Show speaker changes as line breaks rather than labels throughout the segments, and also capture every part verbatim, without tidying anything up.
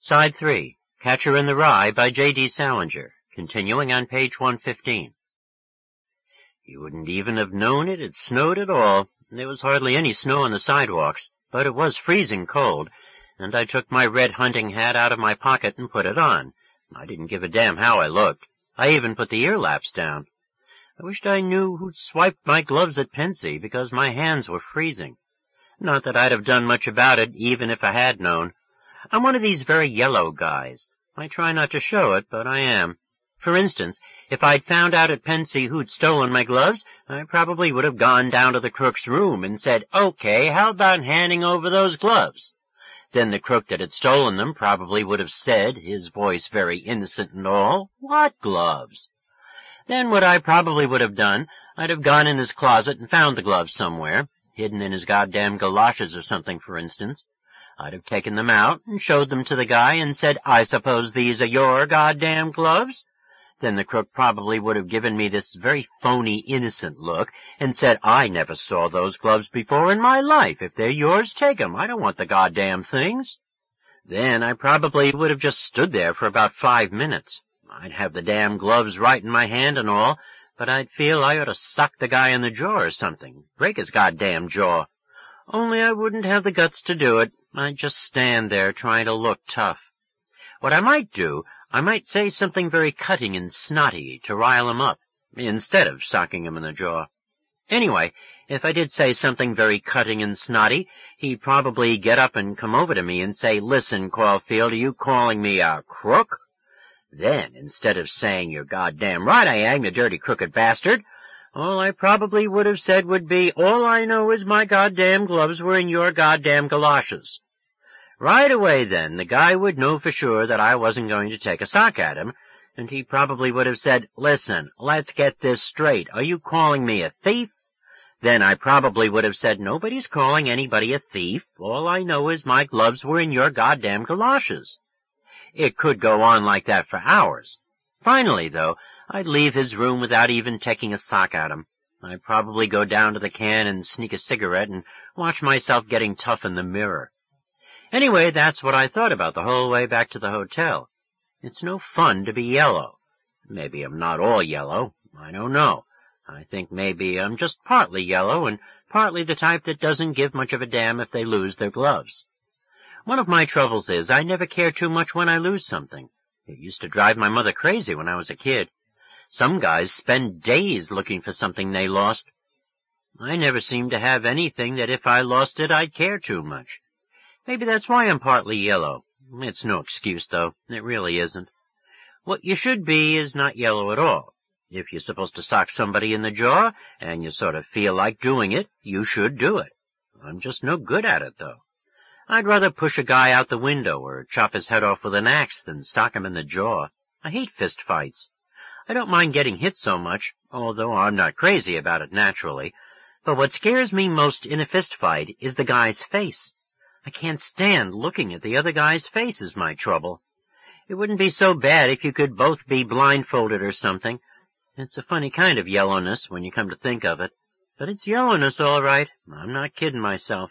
Side three, Catcher in the Rye by J D Salinger, continuing on page one fifteen. You wouldn't even have known it had snowed at all. There was hardly any snow on the sidewalks, but it was freezing cold, and I took my red hunting hat out of my pocket and put it on. I didn't give a damn how I looked. I even put the ear laps down. I wished I knew who'd swiped my gloves at Pensy, because my hands were freezing. Not that I'd have done much about it, even if I had known. I'm one of these very yellow guys. I try not to show it, but I am. For instance, if I'd found out at Pensy who'd stolen my gloves, I probably would have gone down to the crook's room and said, "Okay, how about handing over those gloves?" Then the crook that had stolen them probably would have said, his voice very innocent and all, "What gloves?" Then what I probably would have done, I'd have gone in his closet and found the gloves somewhere, hidden in his goddamn galoshes or something, for instance. I'd have taken them out and showed them to the guy and said, "I suppose these are your goddamn gloves?" Then the crook probably would have given me this very phony, innocent look and said, "I never saw those gloves before in my life. If they're yours, take 'em. I don't want the goddamn things." Then I probably would have just stood there for about five minutes. I'd have the damn gloves right in my hand and all, but I'd feel I ought to sock the guy in the jaw or something, break his goddamn jaw. Only I wouldn't have the guts to do it. I'd just stand there trying to look tough. What I might do, I might say something very cutting and snotty to rile him up, instead of socking him in the jaw. Anyway, if I did say something very cutting and snotty, he'd probably get up and come over to me and say, "Listen, Caulfield, are you calling me a crook?" Then, instead of saying, "You're goddamn right I am, you dirty crooked bastard," all I probably would have said would be, "All I know is my goddamn gloves were in your goddamn galoshes." Right away then, the guy would know for sure that I wasn't going to take a sock at him, and he probably would have said, "Listen, let's get this straight. Are you calling me a thief?" Then I probably would have said, "Nobody's calling anybody a thief. All I know is my gloves were in your goddamn galoshes." It could go on like that for hours. Finally, though, I'd leave his room without even taking a sock at him. I'd probably go down to the can and sneak a cigarette and watch myself getting tough in the mirror. Anyway, that's what I thought about the whole way back to the hotel. It's no fun to be yellow. Maybe I'm not all yellow. I don't know. I think maybe I'm just partly yellow and partly the type that doesn't give much of a damn if they lose their gloves. One of my troubles is I never care too much when I lose something. It used to drive my mother crazy when I was a kid. Some guys spend days looking for something they lost. I never seem to have anything that if I lost it I'd care too much. Maybe that's why I'm partly yellow. It's no excuse, though. It really isn't. What you should be is not yellow at all. If you're supposed to sock somebody in the jaw, and you sort of feel like doing it, you should do it. I'm just no good at it, though. I'd rather push a guy out the window or chop his head off with an axe than sock him in the jaw. I hate fist fights. I don't mind getting hit so much, although I'm not crazy about it naturally. But what scares me most in a fist fight is the guy's face. I can't stand looking at the other guy's face is my trouble. It wouldn't be so bad if you could both be blindfolded or something. It's a funny kind of yellowness when you come to think of it. But it's yellowness, all right. I'm not kidding myself.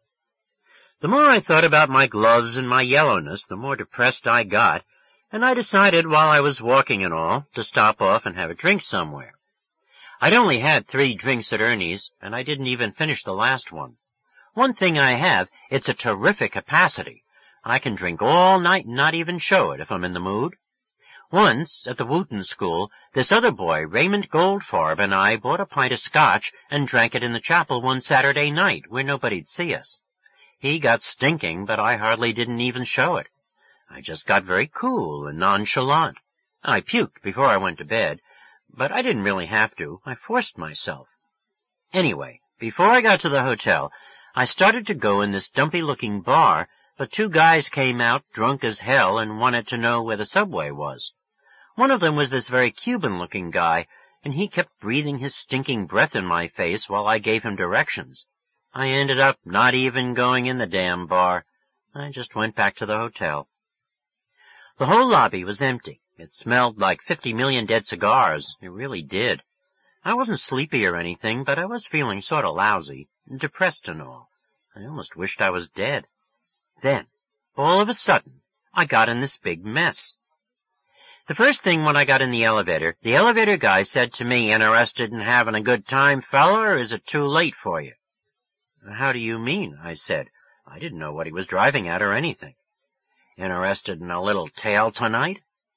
The more I thought about my gloves and my yellowness, the more depressed I got, and I decided while I was walking and all to stop off and have a drink somewhere. I'd only had three drinks at Ernie's, and I didn't even finish the last one. One thing I have, it's a terrific capacity. I can drink all night and not even show it if I'm in the mood. Once, at the Wooten School, this other boy, Raymond Goldfarb, and I bought a pint of scotch and drank it in the chapel one Saturday night where nobody'd see us. He got stinking, but I hardly didn't even show it. I just got very cool and nonchalant. I puked before I went to bed, but I didn't really have to. I forced myself. Anyway, before I got to the hotel, I started to go in this dumpy-looking bar, but two guys came out drunk as hell and wanted to know where the subway was. One of them was this very Cuban-looking guy, and he kept breathing his stinking breath in my face while I gave him directions. I ended up not even going in the damn bar. I just went back to the hotel. The whole lobby was empty. It smelled like fifty million dead cigars. It really did. I wasn't sleepy or anything, but I was feeling sort of lousy, depressed and all. I almost wished I was dead. Then, all of a sudden, I got in this big mess. The first thing when I got in the elevator, the elevator guy said to me, "Interested in having a good time, fella, or is it too late for you?" "How do you mean?" I said. I didn't know what he was driving at or anything. "Interested in a little tale tonight?"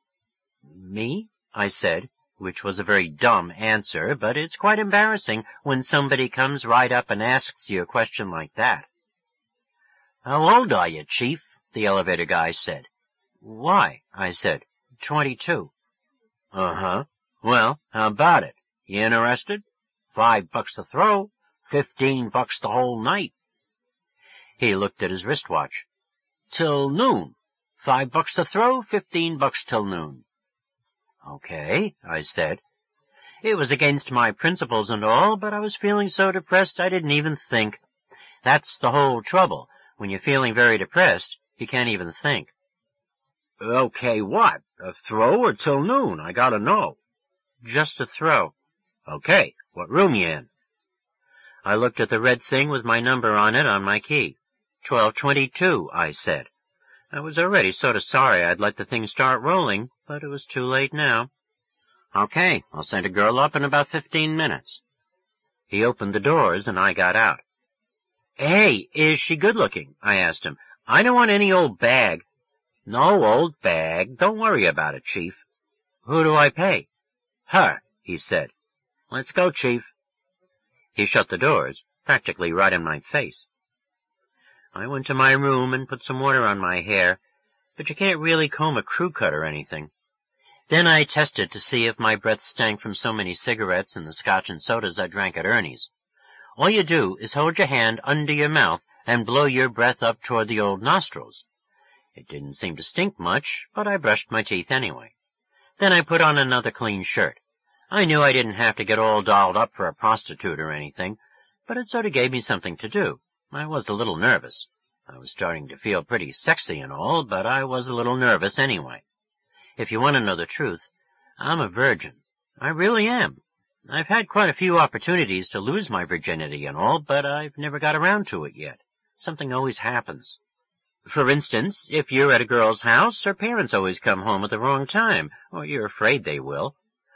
"Me?" I said, which was a very dumb answer, but it's quite embarrassing when somebody comes right up and asks you a question like that. "How old are you, Chief?" the elevator guy said. "Why?" I said. Twenty-two. "Uh-huh. Well, how about it? You interested? Five bucks to throw, fifteen bucks the whole night." He looked at his wristwatch. "Till noon. Five bucks to throw, fifteen bucks till noon." "Okay," I said. It was against my principles and all, but I was feeling so depressed I didn't even think. That's the whole trouble. When you're feeling very depressed, you can't even think. "Okay, what? A throw or till noon? I gotta know." "Just a throw." "Okay, what room you in?" I looked at the red thing with my number on it on my key. twelve twenty-two, I said. I was already sort of sorry I'd let the thing start rolling, but it was too late now. "Okay, I'll send a girl up in about fifteen minutes." He opened the doors and I got out. "Hey, is she good looking?" I asked him. "I don't want any old bag." "No old bag. Don't worry about it, Chief." "Who do I pay?" "Her," he said. "Let's go, Chief." He shut the doors, practically right in my face. I went to my room and put some water on my hair, but you can't really comb a crew cut or anything. Then I tested to see if my breath stank from so many cigarettes and the scotch and sodas I drank at Ernie's. All you do is hold your hand under your mouth and blow your breath up toward the old nostrils. It didn't seem to stink much, but I brushed my teeth anyway. Then I put on another clean shirt. I knew I didn't have to get all dolled up for a prostitute or anything, but it sort of gave me something to do. I was a little nervous. I was starting to feel pretty sexy and all, but I was a little nervous anyway. If you want to know the truth, I'm a virgin. I really am. I've had quite a few opportunities to lose my virginity and all, but I've never got around to it yet. Something always happens. For instance, if you're at a girl's house, her parents always come home at the wrong time, or you're afraid they will.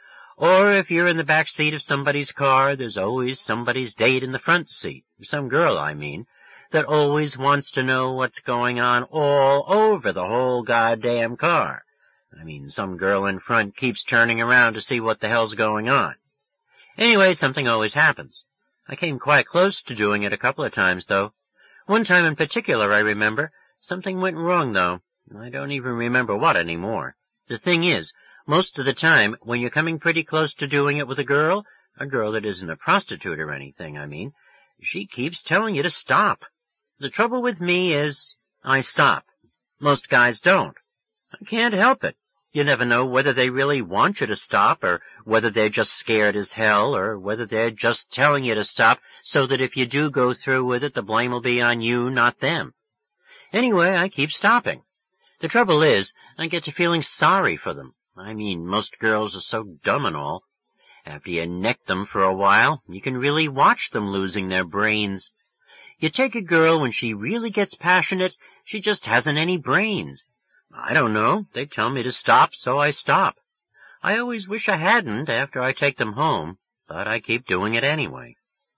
Or if you're in the back seat of somebody's car, there's always somebody's date in the front seat, some girl, I mean, that always wants to know what's going on all over the whole goddamn car. I mean, some girl in front keeps turning around to see what the hell's going on. Anyway, something always happens. I came quite close to doing it a couple of times, though. One time in particular, I remember. Something went wrong, though. I don't even remember what anymore. The thing is, most of the time, when you're coming pretty close to doing it with a girl, a girl that isn't a prostitute or anything, I mean, she keeps telling you to stop. The trouble with me is, I stop. Most guys don't. I can't help it. You never know whether they really want you to stop, or whether they're just scared as hell, or whether they're just telling you to stop so that if you do go through with it, the blame will be on you, not them. Anyway, I keep stopping. The trouble is, I get to feeling sorry for them. I mean, most girls are so dumb and all. After you neck them for a while, you can really watch them losing their brains. You take a girl when she really gets passionate, she just hasn't any brains. I don't know. They tell me to stop, so I stop. I always wish I hadn't after I take them home, but I keep doing it anyway.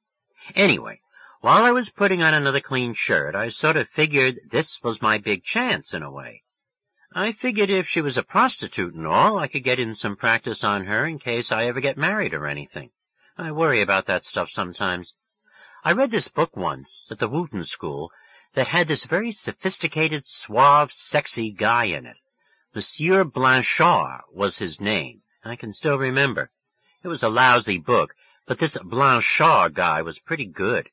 Anyway, while I was putting on another clean shirt, I sort of figured this was my big chance in a way. I figured if she was a prostitute and all, I could get in some practice on her in case I ever get married or anything. I worry about that stuff sometimes. I read this book once at the Wooten School that had this very sophisticated, suave, sexy guy in it. Monsieur Blanchard was his name, I can still remember. It was a lousy book, but this Blanchard guy was pretty good.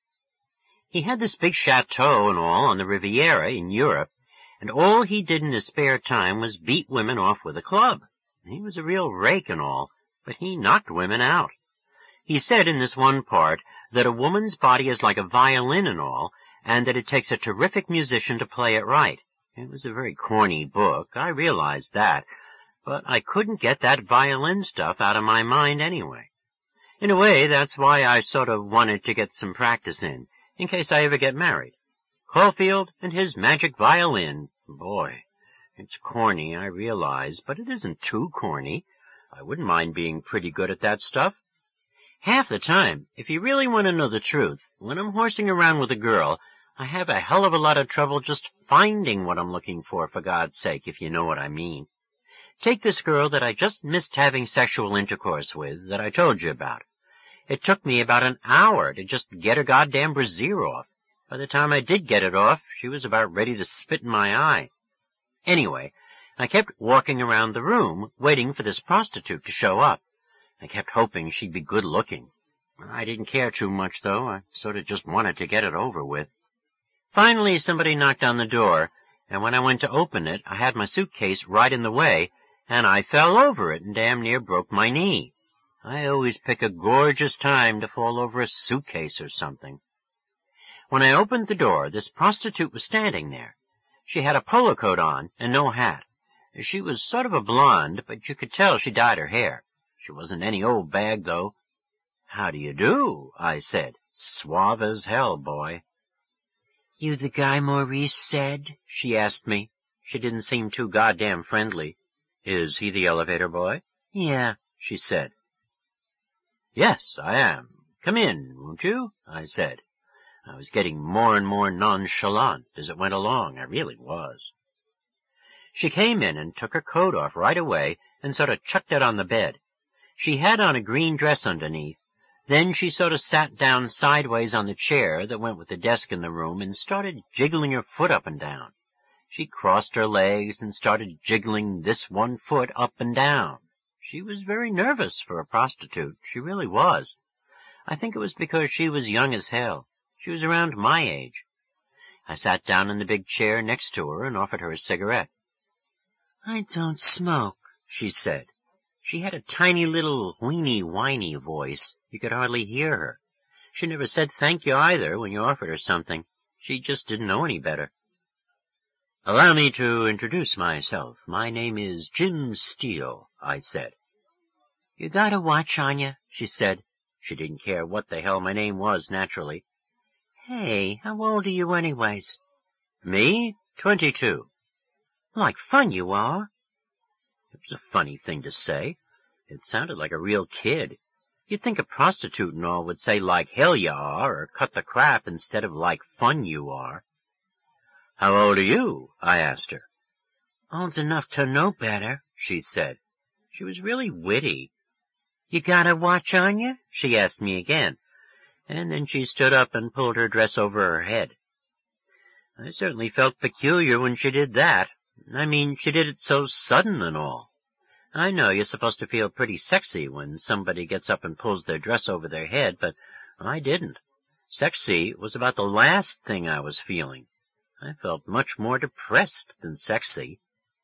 He had this big chateau and all on the Riviera in Europe, and all he did in his spare time was beat women off with a club. He was a real rake and all, but he knocked women out. He said in this one part that a woman's body is like a violin and all, and that it takes a terrific musician to play it right. It was a very corny book, I realized that, but I couldn't get that violin stuff out of my mind anyway. In a way, that's why I sort of wanted to get some practice in, in case I ever get married. Caulfield and his magic violin. Boy, It's corny, I realize, but it isn't too corny. I wouldn't mind being pretty good at that stuff. Half the time, if you really want to know the truth, when I'm horsing around with a girl, I have a hell of a lot of trouble just finding what I'm looking for, for God's sake, if you know what I mean. Take this girl that I just missed having sexual intercourse with, that I told you about. It took me about an hour to just get her goddamn brassiere off. By the time I did get it off, she was about ready to spit in my eye. Anyway, I kept walking around the room, waiting for this prostitute to show up. I kept hoping she'd be good-looking. I didn't care too much, though. I sort of just wanted to get it over with. Finally, somebody knocked on the door, and when I went to open it, I had my suitcase right in the way, and I fell over it and damn near broke my knee. I always pick a gorgeous time to fall over a suitcase or something. When I opened the door, this prostitute was standing there. She had a polo coat on and no hat. She was sort of a blonde, but you could tell she dyed her hair. She wasn't any old bag, though. "How do you do?" I said. Suave as hell, boy. "You the guy Maurice said?" she asked me. She didn't seem too goddamn friendly. "Is he the elevator boy?" "Yeah," she said. "Yes, I am. Come in, won't you?" I said. I was getting more and more nonchalant as it went along. I really was. She came in and took her coat off right away and sort of chucked it on the bed. She had on a green dress underneath. Then she sort of sat down sideways on the chair that went with the desk in the room and started jiggling her foot up and down. She crossed her legs and started jiggling this one foot up and down. She was very nervous for a prostitute. She really was. I think it was because she was young as hell. She was around my age. I sat down in the big chair next to her and offered her a cigarette. "I don't smoke," she said. She had a tiny little weeny-whiny voice. You could hardly hear her. She never said thank you either when you offered her something. She just didn't know any better. "Allow me to introduce myself. My name is Jim Steele," I said. "You got a watch on you," she said. She didn't care what the hell my name was, naturally. "Hey, how old are you anyways?" "Me? Twenty-two." "Like fun you are." It was a funny thing to say. It sounded like a real kid. You'd think a prostitute and all would say like hell you are, or cut the crap instead of like fun you are. "How old are you?" I asked her. "Old enough to know better," she said. She was really witty. "You got a watch on you?" she asked me again, and then she stood up and pulled her dress over her head. I certainly felt peculiar when she did that. I mean, she did it so sudden and all. I know you're supposed to feel pretty sexy when somebody gets up and pulls their dress over their head, but I didn't. Sexy was about the last thing I was feeling. I felt much more depressed than sexy.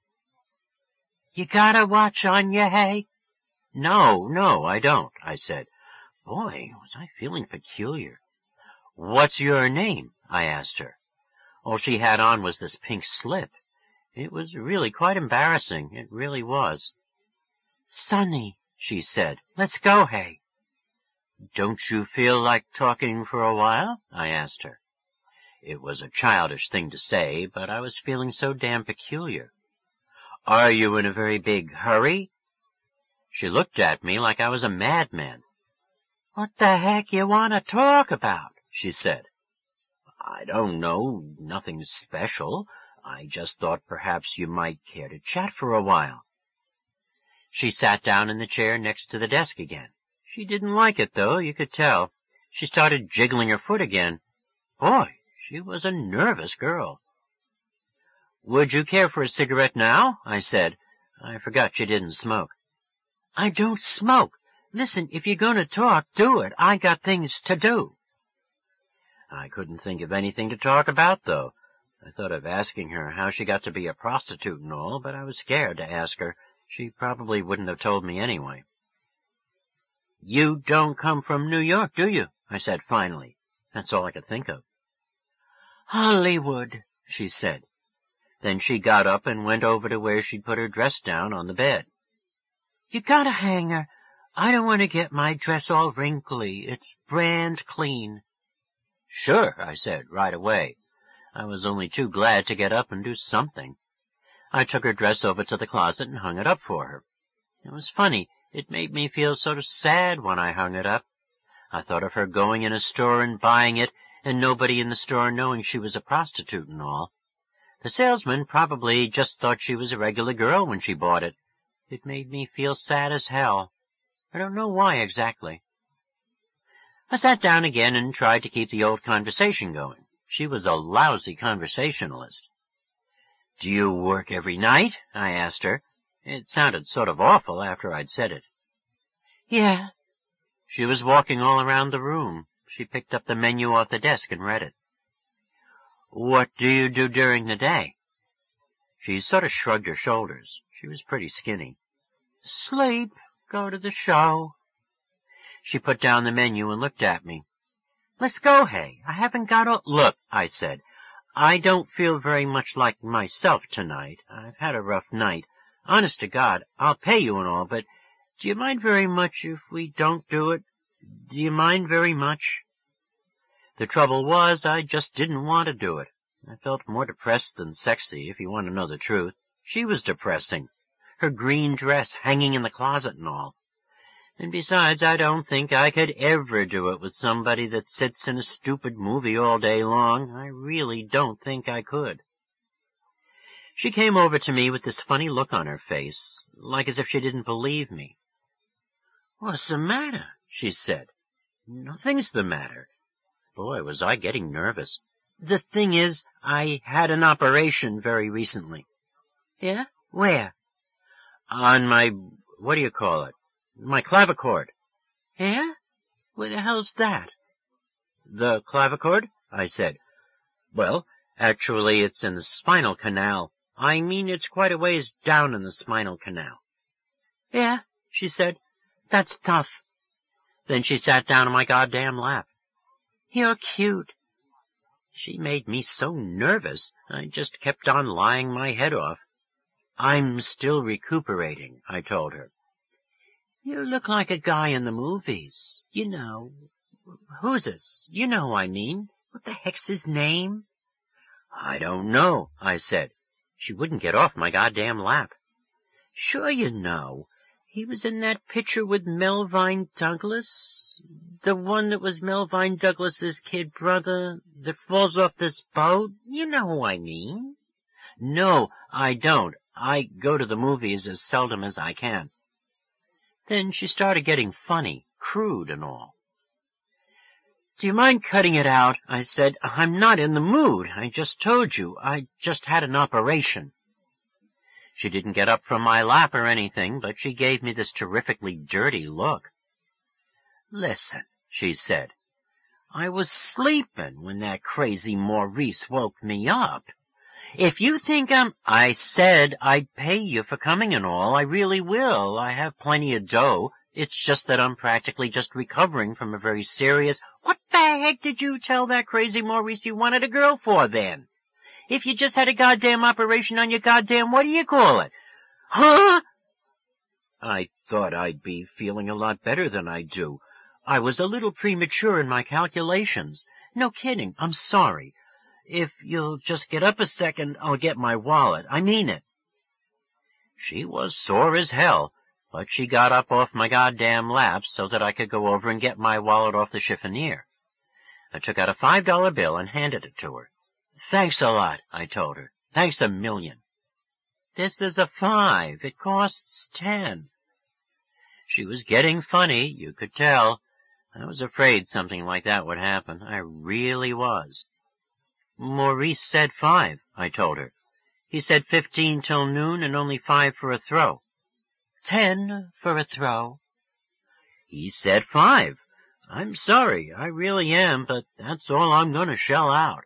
"You got a watch on you, hey?" "No, no, I don't," I said. Boy, was I feeling peculiar. "What's your name?" I asked her. All she had on was this pink slip. It was really quite embarrassing. It really was. "Sonny," she said. "Let's go, hey?" "Don't you feel like talking for a while?" I asked her. It was a childish thing to say, but I was feeling so damn peculiar. "Are you in a very big hurry?" She looked at me like I was a madman. "What the heck you want to talk about?" she said. "I don't know, nothing special. I just thought perhaps you might care to chat for a while." She sat down in the chair next to the desk again. She didn't like it, though, you could tell. She started jiggling her foot again. Boy, she was a nervous girl. "Would you care for a cigarette now?" I said. I forgot she didn't smoke. "I don't smoke. Listen, if you're going to talk, do it. I got things to do." I couldn't think of anything to talk about, though. I thought of asking her how she got to be a prostitute and all, but I was scared to ask her. She probably wouldn't have told me anyway. "You don't come from New York, do you?" I said finally. That's all I could think of. "Hollywood," she said. Then she got up and went over to where she'd put her dress down on the bed. "You got a hanger? I don't want to get my dress all wrinkly. It's brand clean." "Sure," I said right away. I was only too glad to get up and do something. I took her dress over to the closet and hung it up for her. It was funny. It made me feel sort of sad when I hung it up. I thought of her going in a store and buying it, and nobody in the store knowing she was a prostitute and all. The salesman probably just thought she was a regular girl when she bought it. It made me feel sad as hell. I don't know why exactly. I sat down again and tried to keep the old conversation going. She was a lousy conversationalist. "Do you work every night?" I asked her. It sounded sort of awful after I'd said it. "Yeah." She was walking all around the room. She picked up the menu off the desk and read it. "What do you do during the day?" She sort of shrugged her shoulders. She was pretty skinny. "Sleep, go to the show." She put down the menu and looked at me. "Let's go, Hay. I haven't got all—" "Look," I said, "I don't feel very much like myself tonight. I've had a rough night. Honest to God, I'll pay you and all, but do you mind very much if we don't do it? Do you mind very much?" The trouble was, I just didn't want to do it. I felt more depressed than sexy, if you want to know the truth. She was depressing. Her green dress hanging in the closet and all. And besides, I don't think I could ever do it with somebody that sits in a stupid movie all day long. I really don't think I could. She came over to me with this funny look on her face, like as if she didn't believe me. "What's the matter?" she said. "Nothing's the matter." Boy, was I getting nervous. "The thing is, I had an operation very recently." "Yeah? Where?" "On my, what do you call it? My clavichord." "Yeah? Where the hell's that?" "The clavichord?" I said. "Well, actually, it's in the spinal canal. I mean, it's quite a ways down in the spinal canal." "Yeah," she said. "That's tough." Then she sat down on my goddamn lap. "You're cute." She made me so nervous, I just kept on lying my head off. "I'm still recuperating," I told her. "You look like a guy in the movies. You know. Who's this? You know who I mean. What the heck's his name?" "I don't know," I said. She wouldn't get off my goddamn lap. "Sure you know. He was in that picture with Melvine Douglas. The one that was Melvine Douglas's kid brother that falls off this boat. You know who I mean." "No, I don't. I go to the movies as seldom as I can." Then she started getting funny, crude and all. "Do you mind cutting it out?" I said. "I'm not in the mood. I just told you. I just had an operation." She didn't get up from my lap or anything, but she gave me this terrifically dirty look. "Listen," she said. "I was sleeping when that crazy Maurice woke me up. If you think I'm—" "I said I'd pay you for coming and all. I really will. I have plenty of dough. It's just that I'm practically just recovering from a very serious—" "What the heck did you tell that crazy Maurice you wanted a girl for, then? If you just had a goddamn operation on your goddamn what-do-you-call-it? Huh?" I thought I'd be feeling a lot better than I do. I was a little premature in my calculations. No kidding. I'm sorry. If you'll just get up a second, I'll get my wallet. I mean it." She was sore as hell, but she got up off my goddamn lap so that I could go over and get my wallet off the chiffonier. I took out a five dollar bill and handed it to her. "Thanks a lot," I told her. "Thanks a million." "This is a five. It costs ten." She was getting funny, you could tell. I was afraid something like that would happen. I really was. "Maurice said five," I told her. "He said fifteen till noon and only five for a throw." "Ten for a throw." "He said five. I'm sorry, I really am, but that's all I'm going to shell out."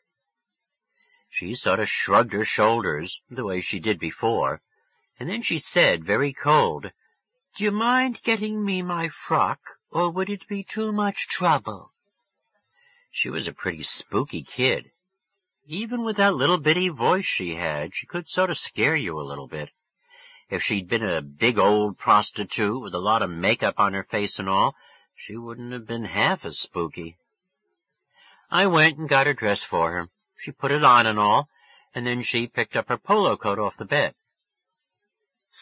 She sort of shrugged her shoulders, the way she did before, and then she said, very cold, "Do you mind getting me my frock, or would it be too much trouble?" She was a pretty spooky kid. Even with that little bitty voice she had, she could sort of scare you a little bit. If she'd been a big old prostitute with a lot of makeup on her face and all, she wouldn't have been half as spooky. I went and got her dress for her. She put it on and all, and then she picked up her polo coat off the bed.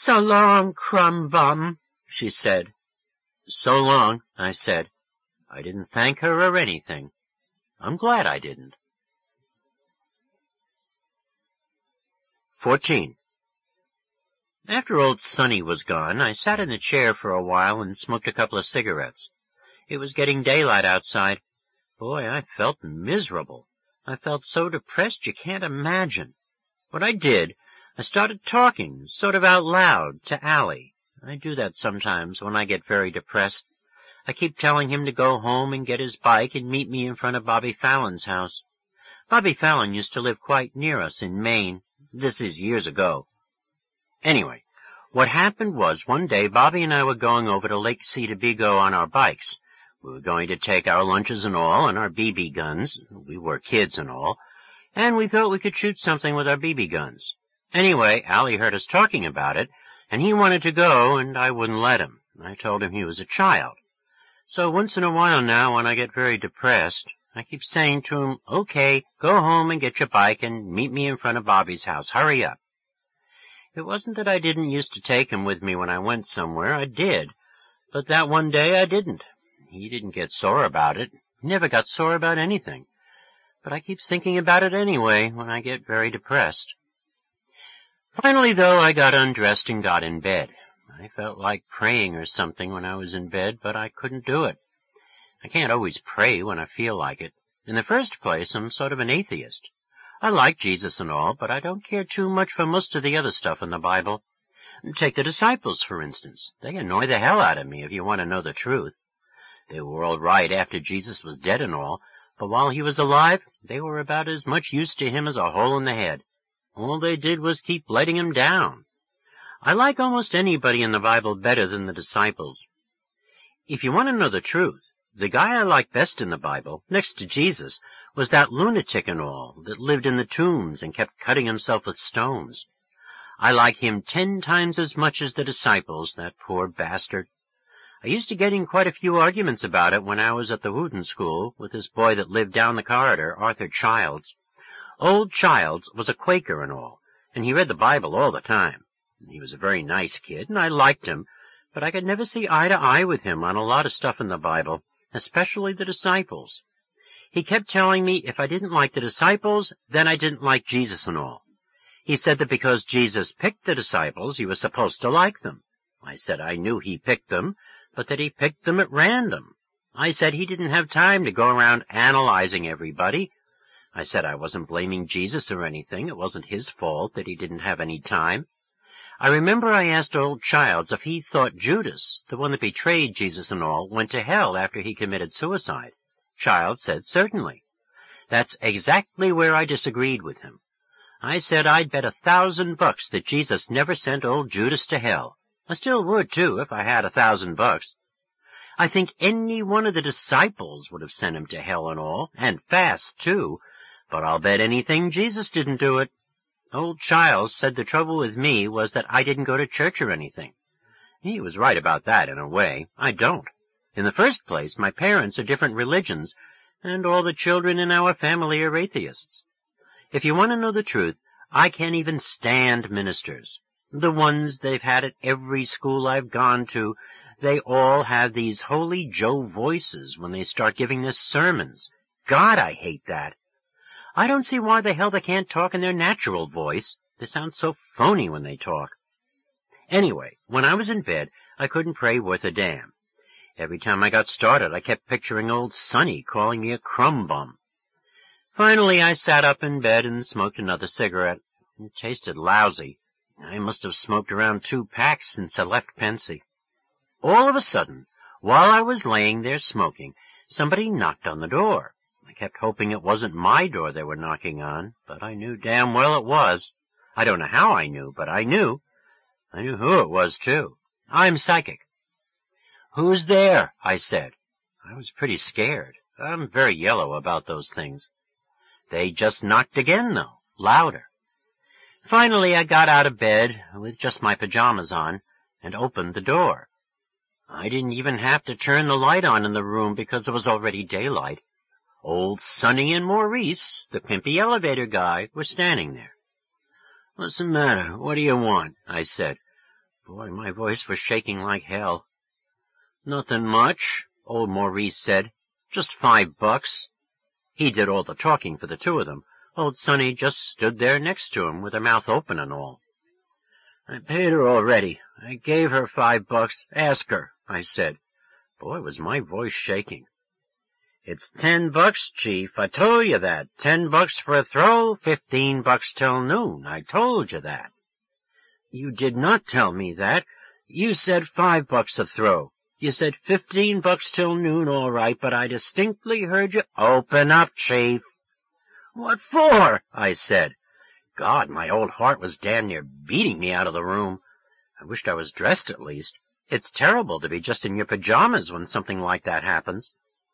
"So long, Crumb Bum," she said. "So long," I said. I didn't thank her or anything. I'm glad I didn't. Fourteen. After old Sonny was gone, I sat in a chair for a while and smoked a couple of cigarettes. It was getting daylight outside. Boy, I felt miserable. I felt so depressed you can't imagine. What I did, I started talking, sort of out loud, to Allie. I do that sometimes when I get very depressed. I keep telling him to go home and get his bike and meet me in front of Bobby Fallon's house. Bobby Fallon used to live quite near us in Maine. This is years ago. Anyway, what happened was one day Bobby and I were going over to Lake Seetabego on our bikes. We were going to take our lunches and all, and our B B guns. We were kids and all. And we thought we could shoot something with our B B guns. Anyway, Allie heard us talking about it, and he wanted to go, and I wouldn't let him. I told him he was a child. So once in a while now, when I get very depressed, I keep saying to him, "Okay, go home and get your bike and meet me in front of Bobby's house. Hurry up." It wasn't that I didn't used to take him with me when I went somewhere. I did. But that one day I didn't. He didn't get sore about it. He never got sore about anything. But I keep thinking about it anyway when I get very depressed. Finally, though, I got undressed and got in bed. I felt like praying or something when I was in bed, but I couldn't do it. I can't always pray when I feel like it. In the first place, I'm sort of an atheist. I like Jesus and all, but I don't care too much for most of the other stuff in the Bible. Take the disciples, for instance. They annoy the hell out of me, if you want to know the truth. They were all right after Jesus was dead and all, but while he was alive, they were about as much use to him as a hole in the head. All they did was keep letting him down. I like almost anybody in the Bible better than the disciples. If you want to know the truth, the guy I like best in the Bible, next to Jesus, was that lunatic and all that lived in the tombs and kept cutting himself with stones. I like him ten times as much as the disciples, that poor bastard. I used to get in quite a few arguments about it when I was at the Wooten School with this boy that lived down the corridor, Arthur Childs. Old Childs was a Quaker and all, and he read the Bible all the time. He was a very nice kid, and I liked him, but I could never see eye to eye with him on a lot of stuff in the Bible, especially the disciples. He kept telling me if I didn't like the disciples, then I didn't like Jesus and all. He said that because Jesus picked the disciples, he was supposed to like them. I said I knew he picked them, but that he picked them at random. I said he didn't have time to go around analyzing everybody. I said I wasn't blaming Jesus or anything. It wasn't his fault that he didn't have any time. I remember I asked old Childs if he thought Judas, the one that betrayed Jesus and all, went to hell after he committed suicide. Childs said certainly. That's exactly where I disagreed with him. I said I'd bet a thousand bucks that Jesus never sent old Judas to hell. I still would, too, if I had a thousand bucks. I think any one of the disciples would have sent him to hell and all, and fast, too, but I'll bet anything Jesus didn't do it. Old Childs said the trouble with me was that I didn't go to church or anything. He was right about that, in a way. I don't. In the first place, my parents are different religions, and all the children in our family are atheists. If you want to know the truth, I can't even stand ministers. The ones they've had at every school I've gone to, they all have these Holy Joe voices when they start giving their sermons. God, I hate that. I don't see why the hell they can't talk in their natural voice. They sound so phony when they talk. Anyway, when I was in bed, I couldn't pray worth a damn. Every time I got started, I kept picturing old Sonny calling me a crumb bum. Finally, I sat up in bed and smoked another cigarette. It tasted lousy. I must have smoked around two packs since I left Pensy. All of a sudden, while I was laying there smoking, somebody knocked on the door. I kept hoping it wasn't my door they were knocking on, but I knew damn well it was. I don't know how I knew, but I knew. I knew who it was, too. I'm psychic. "Who's there?" I said. I was pretty scared. I'm very yellow about those things. They just knocked again, though, louder. Finally, I got out of bed, with just my pajamas on, and opened the door. I didn't even have to turn the light on in the room because it was already daylight. Old Sonny and Maurice, the pimpy elevator guy, were standing there. "What's the matter? What do you want?" I said. Boy, my voice was shaking like hell. "Nothing much," old Maurice said. "Just five bucks." He did all the talking for the two of them. Old Sonny just stood there next to him with her mouth open and all. "I paid her already. I gave her five bucks. Ask her," I said. Boy, was my voice shaking. "It's ten bucks, Chief. I told you that. Ten bucks for a throw, fifteen bucks till noon. I told you that." "You did not tell me that. You said five bucks a throw. You said fifteen bucks till noon, all right, but I distinctly heard you—" "Open up, Chief." "What for?" I said. God, my old heart was damn near beating me out of the room. I wished I was dressed at least. It's terrible to be just in your pajamas when something like that happens.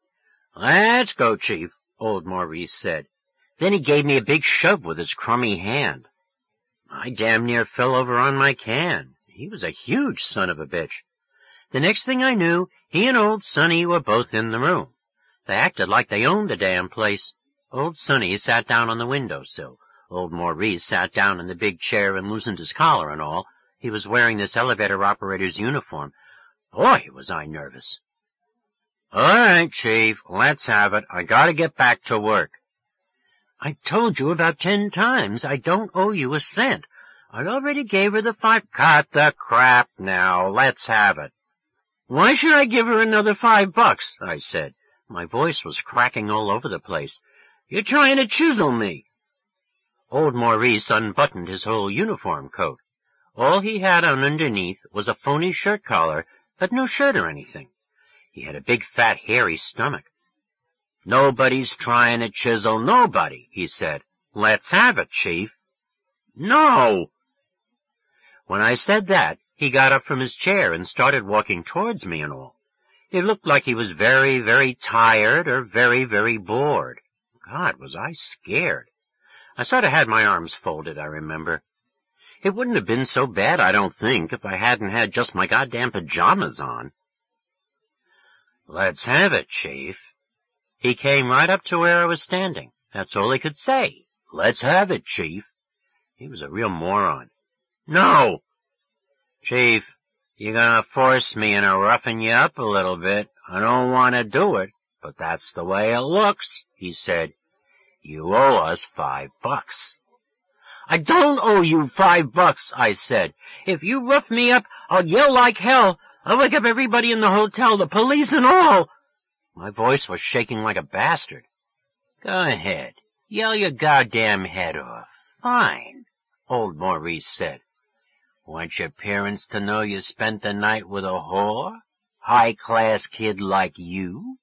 "Let's go, Chief," old Maurice said. Then he gave me a big shove with his crummy hand. I damn near fell over on my can. He was a huge son of a bitch. The next thing I knew, he and old Sonny were both in the room. They acted like they owned the damn place. Old Sonny sat down on the windowsill. Old Maurice sat down in the big chair and loosened his collar and all. He was wearing this elevator operator's uniform. Boy, was I nervous. "All right, Chief, let's have it. I gotta get back to work." "I told you about ten times I don't owe you a cent. I already gave her the five—" "Cut the crap now. Let's have it." "Why should I give her another five bucks?" I said. My voice was cracking all over the place. "You're trying to chisel me." Old Maurice unbuttoned his whole uniform coat. All he had on underneath was a phony shirt collar, but no shirt or anything. He had a big, fat, hairy stomach. "Nobody's trying to chisel nobody," he said. "Let's have it, Chief." "No!" When I said that, he got up from his chair and started walking towards me and all. It looked like he was very, very tired or very, very bored. God, was I scared. I sort of had my arms folded, I remember. It wouldn't have been so bad, I don't think, if I hadn't had just my goddamn pajamas on. "Let's have it, Chief." He came right up to where I was standing. That's all he could say. "Let's have it, Chief." He was a real moron. "No!" "Chief, you're gonna force me into roughing you up a little bit. I don't want to do it, but that's the way it looks," he said. "You owe us five bucks." "I don't owe you five bucks," I said. "If you rough me up, I'll yell like hell. I'll wake up everybody in the hotel, the police and all." My voice was shaking like a bastard. "Go ahead. Yell your goddamn head off. Fine," old Maurice said. "Want your parents to know you spent the night with a whore? High-class kid like you?"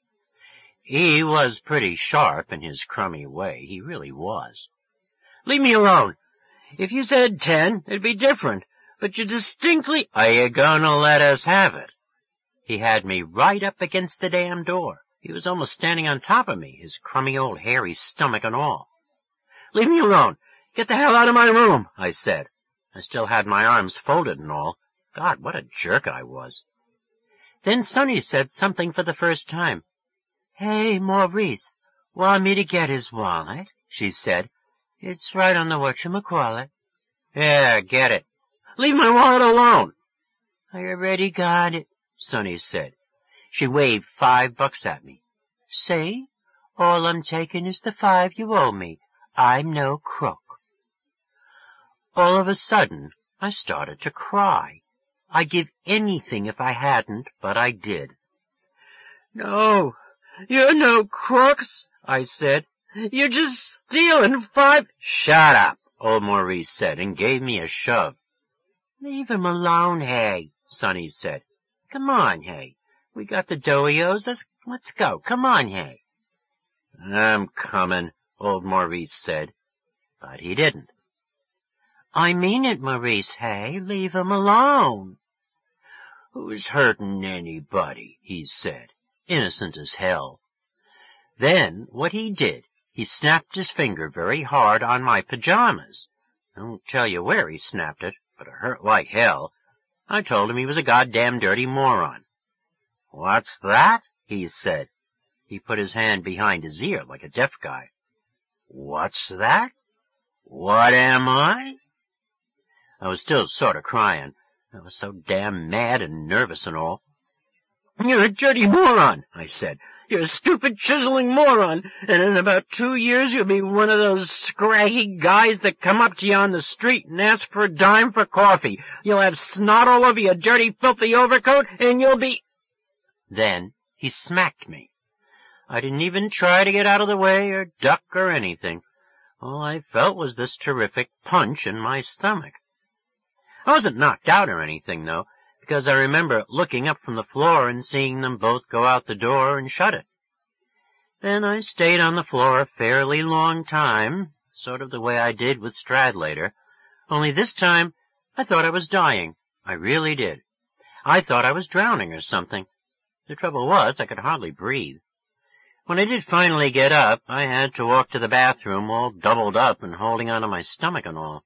He was pretty sharp in his crummy way. He really was. "Leave me alone. If you said ten, it'd be different. But you distinctly—" "Are you gonna let us have it?" He had me right up against the damn door. He was almost standing on top of me, his crummy old hairy stomach and all. "Leave me alone. Get the hell out of my room," I said. I still had my arms folded and all. God, what a jerk I was. Then Sonny said something for the first time. "Hey, Maurice, want me to get his wallet?" she said. "It's right on the whatchamacallit." "Yeah, get it." "Leave my wallet alone." "I already got it," Sonny said. She waved five bucks at me. "See? All I'm taking is the five you owe me. I'm no crook." All of a sudden, I started to cry. I'd give anything if I hadn't, but I did. "No, you're no crooks," I said. "You're just stealing five—" "Shut up," old Maurice said, and gave me a shove. "Leave him alone, Hay," Sonny said. "Come on, Hay. We got the doughios. Let's, let's go. Come on, Hay." "I'm coming," old Maurice said. But he didn't. "I mean it, Maurice, Hay. Leave him alone." "Who's hurting anybody?" he said, innocent as hell. Then what he did, he snapped his finger very hard on my pajamas. I won't tell you where he snapped it, but it hurt like hell. I told him he was a goddamn dirty moron. "What's that?" he said. He put his hand behind his ear like a deaf guy. "What's that? What am I?" I was still sort of crying. I was so damn mad and nervous and all. "You're a dirty moron," I said. "You're a stupid, chiseling moron, and in about two years you'll be one of those scraggy guys that come up to you on the street and ask for a dime for coffee. You'll have snot all over your dirty, filthy overcoat, and you'll be—" Then he smacked me. I didn't even try to get out of the way or duck or anything. All I felt was this terrific punch in my stomach. I wasn't knocked out or anything, though, because I remember looking up from the floor and seeing them both go out the door and shut it. Then I stayed on the floor a fairly long time, sort of the way I did with Stradlater, only this time I thought I was dying. I really did. I thought I was drowning or something. The trouble was, I could hardly breathe. When I did finally get up, I had to walk to the bathroom all doubled up and holding onto my stomach and all.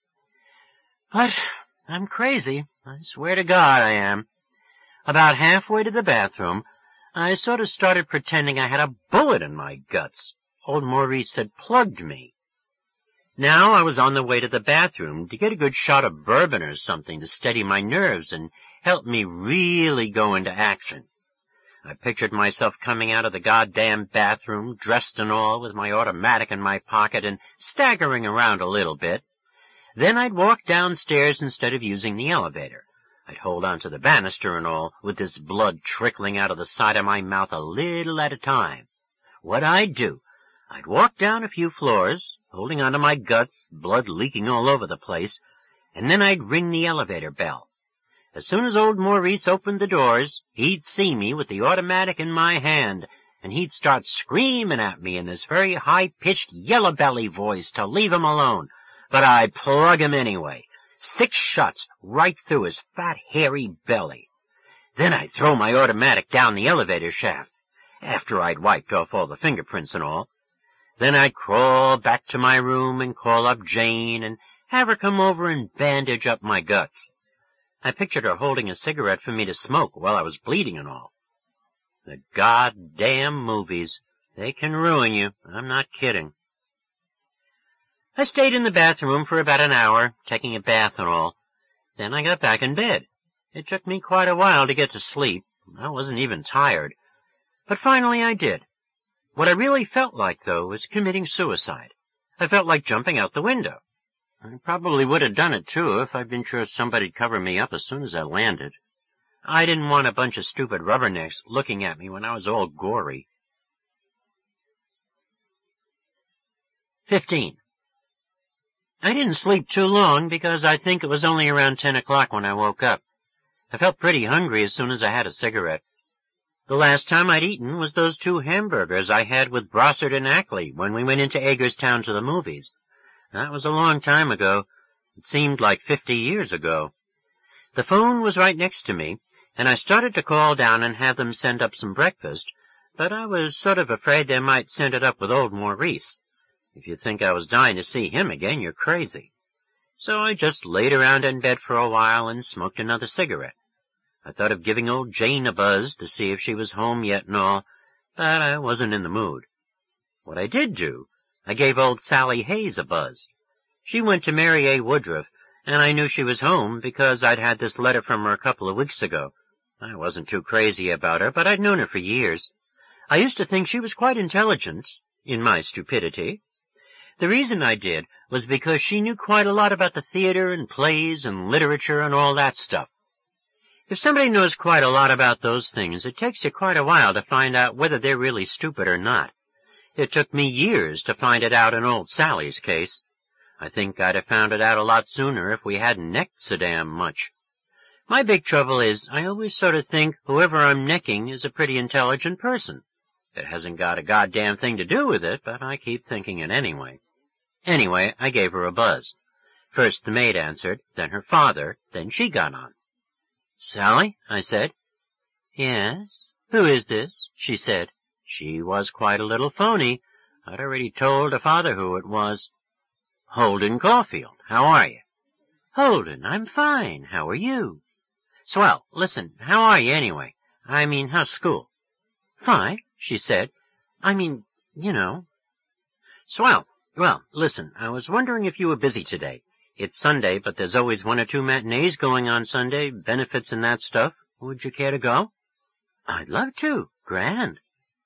But I'm crazy. I swear to God I am. About halfway to the bathroom, I sort of started pretending I had a bullet in my guts. Old Maurice had plugged me. Now I was on the way to the bathroom to get a good shot of bourbon or something to steady my nerves and help me really go into action. I pictured myself coming out of the goddamn bathroom, dressed and all, with my automatic in my pocket and staggering around a little bit. Then I'd walk downstairs instead of using the elevator. I'd hold on to the banister and all, with this blood trickling out of the side of my mouth a little at a time. What I'd do, I'd walk down a few floors, holding onto my guts, blood leaking all over the place, and then I'd ring the elevator bell. As soon as old Maurice opened the doors, he'd see me with the automatic in my hand, and he'd start screaming at me in this very high-pitched yellow-belly voice to leave him alone. But I'd plug him anyway. Six shots right through his fat, hairy belly. Then I'd throw my automatic down the elevator shaft, after I'd wiped off all the fingerprints and all. Then I'd crawl back to my room and call up Jane and have her come over and bandage up my guts. I pictured her holding a cigarette for me to smoke while I was bleeding and all. The goddamn movies. They can ruin you. I'm not kidding. I stayed in the bathroom for about an hour, taking a bath and all. Then I got back in bed. It took me quite a while to get to sleep. I wasn't even tired. But finally I did. What I really felt like, though, was committing suicide. I felt like jumping out the window. I probably would have done it, too, if I'd been sure somebody'd cover me up as soon as I landed. I didn't want a bunch of stupid rubbernecks looking at me when I was all gory. Fifteen. I didn't sleep too long because I think it was only around ten o'clock when I woke up. I felt pretty hungry as soon as I had a cigarette. The last time I'd eaten was those two hamburgers I had with Brossard and Ackley when we went into Hagerstown to the movies. That was a long time ago. It seemed like fifty years ago. The phone was right next to me, and I started to call down and have them send up some breakfast, but I was sort of afraid they might send it up with old Maurice. If you think I was dying to see him again, you're crazy. So I just laid around in bed for a while and smoked another cigarette. I thought of giving old Jane a buzz to see if she was home yet and all, but I wasn't in the mood. What I did do, I gave old Sally Hayes a buzz. She went to Mary A. Woodruff, and I knew she was home because I'd had this letter from her a couple of weeks ago. I wasn't too crazy about her, but I'd known her for years. I used to think she was quite intelligent, in my stupidity. The reason I did was because she knew quite a lot about the theater and plays and literature and all that stuff. If somebody knows quite a lot about those things, it takes you quite a while to find out whether they're really stupid or not. It took me years to find it out in old Sally's case. I think I'd have found it out a lot sooner if we hadn't necked so damn much. My big trouble is I always sort of think whoever I'm necking is a pretty intelligent person. It hasn't got a goddamn thing to do with it, but I keep thinking it anyway. Anyway, I gave her a buzz. First the maid answered, then her father, then she got on. "Sally?" I said. "Yes? Who is this?" she said. She was quite a little phony. I'd already told her father who it was. "Holden Caulfield. How are you?" "Holden, I'm fine. How are you?" "Swell. Listen, how are you anyway? I mean, how's school?" "Fine," she said. "I mean, you know." "Swell. Well, listen, I was wondering if you were busy today. It's Sunday, but there's always one or two matinees going on Sunday, benefits and that stuff. Would you care to go? I'd love to. Grand.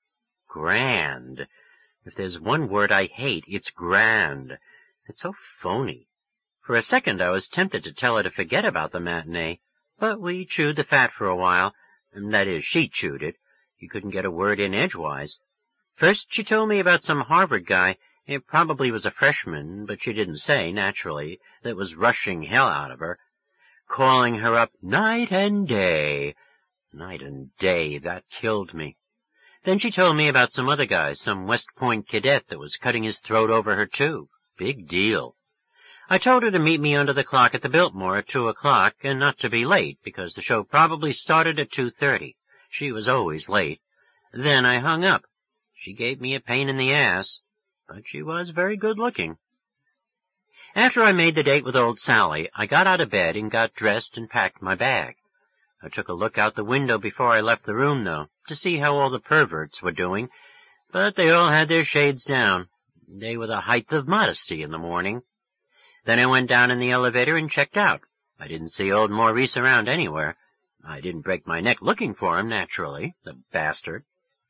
Grand. If there's one word I hate, it's grand. It's so phony. For a second I was tempted to tell her to forget about the matinee, but we chewed the fat for a while. That is, she chewed it. You couldn't get a word in edgewise. First she told me about some Harvard guy. It probably was a freshman, but she didn't say, naturally, that was rushing hell out of her, calling her up night and day. Night and day, that killed me. Then she told me about some other guy, some West Point cadet that was cutting his throat over her, too. Big deal. I told her to meet me under the clock at the Biltmore at two o'clock, and not to be late, because the show probably started at two thirty. She was always late. Then I hung up. She gave me a pain in the ass, but she was very good-looking. After I made the date with old Sally, I got out of bed and got dressed and packed my bag. I took a look out the window before I left the room, though, to see how all the perverts were doing, but they all had their shades down. They were the height of modesty in the morning. Then I went down in the elevator and checked out. I didn't see old Maurice around anywhere. I didn't break my neck looking for him, naturally, the bastard.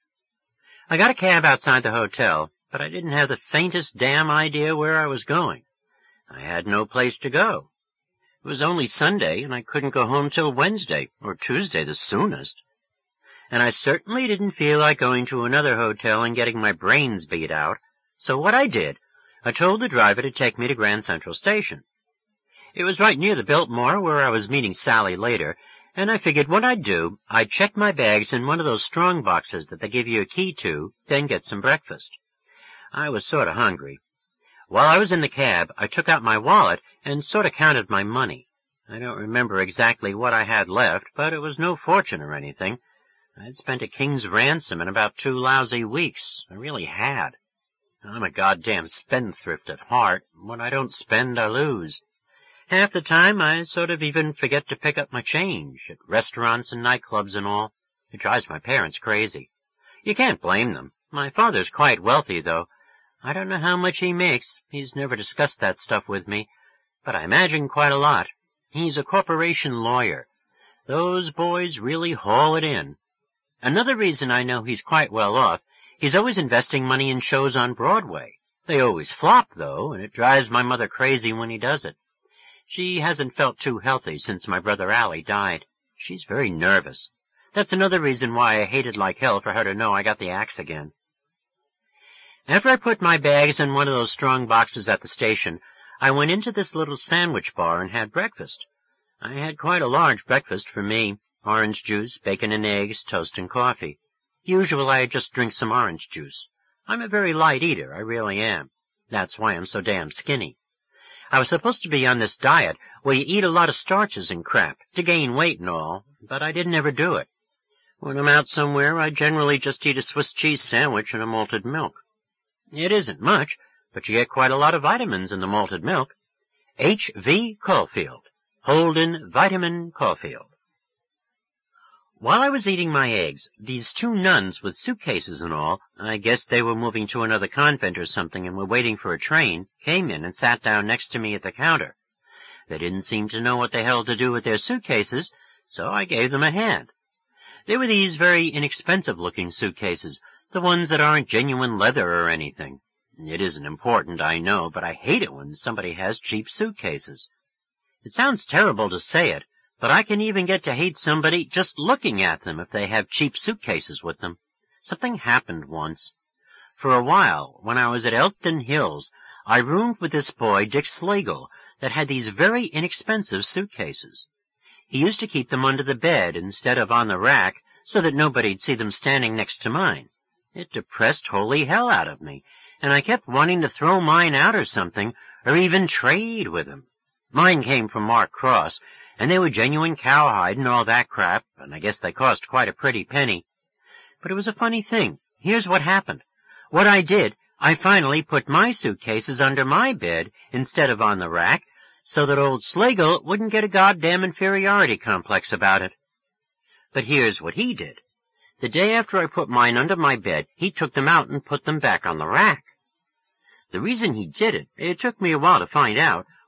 I got a cab outside the hotel, but I didn't have the faintest damn idea where I was going. I had no place to go. It was only Sunday, and I couldn't go home till Wednesday, or Tuesday the soonest. And I certainly didn't feel like going to another hotel and getting my brains beat out, so what I did, I told the driver to take me to Grand Central Station. It was right near the Biltmore, where I was meeting Sally later, and I figured what I'd do, I'd check my bags in one of those strong boxes that they give you a key to, then get some breakfast. I was sort of hungry. While I was in the cab, I took out my wallet and sort of counted my money. I don't remember exactly what I had left, but it was no fortune or anything. I'd spent a king's ransom in about two lousy weeks. I really had. I'm a goddamn spendthrift at heart. What I don't spend, I lose. Half the time, I sort of even forget to pick up my change, at restaurants and nightclubs and all. It drives my parents crazy. You can't blame them. My father's quite wealthy, though. I don't know how much he makes. He's never discussed that stuff with me, but I imagine quite a lot. He's a corporation lawyer. Those boys really haul it in. Another reason I know he's quite well off, he's always investing money in shows on Broadway. They always flop, though, and it drives my mother crazy when he does it. She hasn't felt too healthy since my brother Allie died. She's very nervous. That's another reason why I hated like hell for her to know I got the axe again. After I put my bags in one of those strong boxes at the station, I went into this little sandwich bar and had breakfast. I had quite a large breakfast for me. Orange juice, bacon and eggs, toast and coffee. Usually I just drink some orange juice. I'm a very light eater, I really am. That's why I'm so damn skinny. I was supposed to be on this diet where you eat a lot of starches and crap, to gain weight and all, but I didn't ever do it. When I'm out somewhere, I generally just eat a Swiss cheese sandwich and a malted milk. It isn't much, but you get quite a lot of vitamins in the malted milk. H V Caulfield. Holden Vitamin Caulfield. While I was eating my eggs, these two nuns with suitcases and all, I guess they were moving to another convent or something and were waiting for a train, came in and sat down next to me at the counter. They didn't seem to know what the hell to do with their suitcases, so I gave them a hand. They were these very inexpensive-looking suitcases, the ones that aren't genuine leather or anything. It isn't important, I know, but I hate it when somebody has cheap suitcases. It sounds terrible to say it, but I can even get to hate somebody just looking at them if they have cheap suitcases with them. Something happened once. For a while, when I was at Elkton Hills, I roomed with this boy, Dick Slagle, that had these very inexpensive suitcases. He used to keep them under the bed instead of on the rack so that nobody'd see them standing next to mine. It depressed holy hell out of me, and I kept wanting to throw mine out or something, or even trade with him. Mine came from Mark Cross, and they were genuine cowhide and all that crap, and I guess they cost quite a pretty penny. But it was a funny thing. Here's what happened. What I did, I finally put my suitcases under my bed instead of on the rack, so that old Slagle wouldn't get a goddamn inferiority complex about it. But here's what he did. The day after I put mine under my bed, he took them out and put them back on the rack. The reason he did it, it took me a while to find out,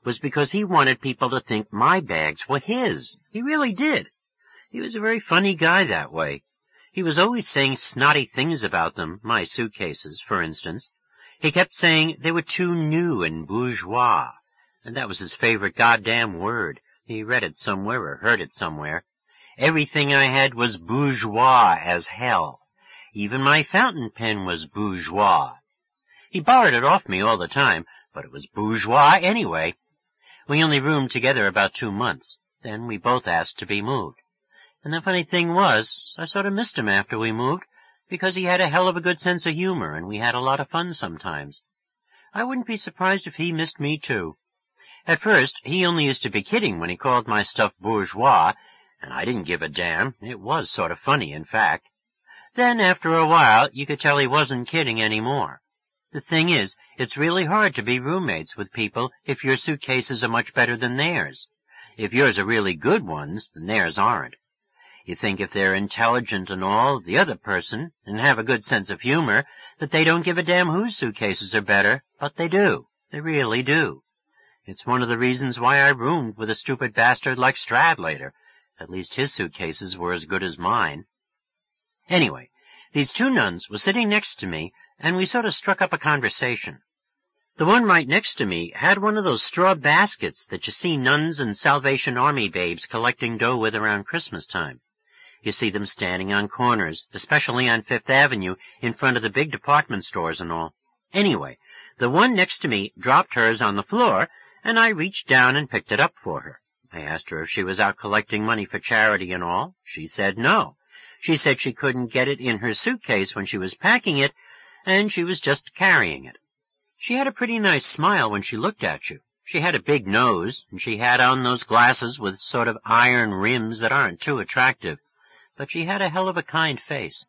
was because he wanted people to think my bags were his. He really did. He was a very funny guy that way. He was always saying snotty things about them, my suitcases, for instance. He kept saying they were too new and bourgeois, and that was his favorite goddamn word. He read it somewhere or heard it somewhere. Everything I had was bourgeois as hell. Even my fountain pen was bourgeois. He borrowed it off me all the time, but it was bourgeois anyway. We only roomed together about two months. Then we both asked to be moved. And the funny thing was, I sort of missed him after we moved, because he had a hell of a good sense of humor, and we had a lot of fun sometimes. I wouldn't be surprised if he missed me, too. At first, he only used to be kidding when he called my stuff bourgeois, and I didn't give a damn. It was sort of funny, in fact. Then, after a while, you could tell he wasn't kidding anymore. The thing is, it's really hard to be roommates with people if your suitcases are much better than theirs. If yours are really good ones, then theirs aren't. You think if they're intelligent and all, the other person, and have a good sense of humor, that they don't give a damn whose suitcases are better, but they do. They really do. It's one of the reasons why I roomed with a stupid bastard like Stradlater. At least his suitcases were as good as mine. Anyway, these two nuns were sitting next to me, and we sort of struck up a conversation. The one right next to me had one of those straw baskets that you see nuns and Salvation Army babes collecting dough with around Christmas time. You see them standing on corners, especially on Fifth Avenue, in front of the big department stores and all. Anyway, the one next to me dropped hers on the floor, and I reached down and picked it up for her. I asked her if she was out collecting money for charity and all. She said no. She said she couldn't get it in her suitcase when she was packing it, and she was just carrying it. She had a pretty nice smile when she looked at you. She had a big nose, and she had on those glasses with sort of iron rims that aren't too attractive, but she had a hell of a kind face.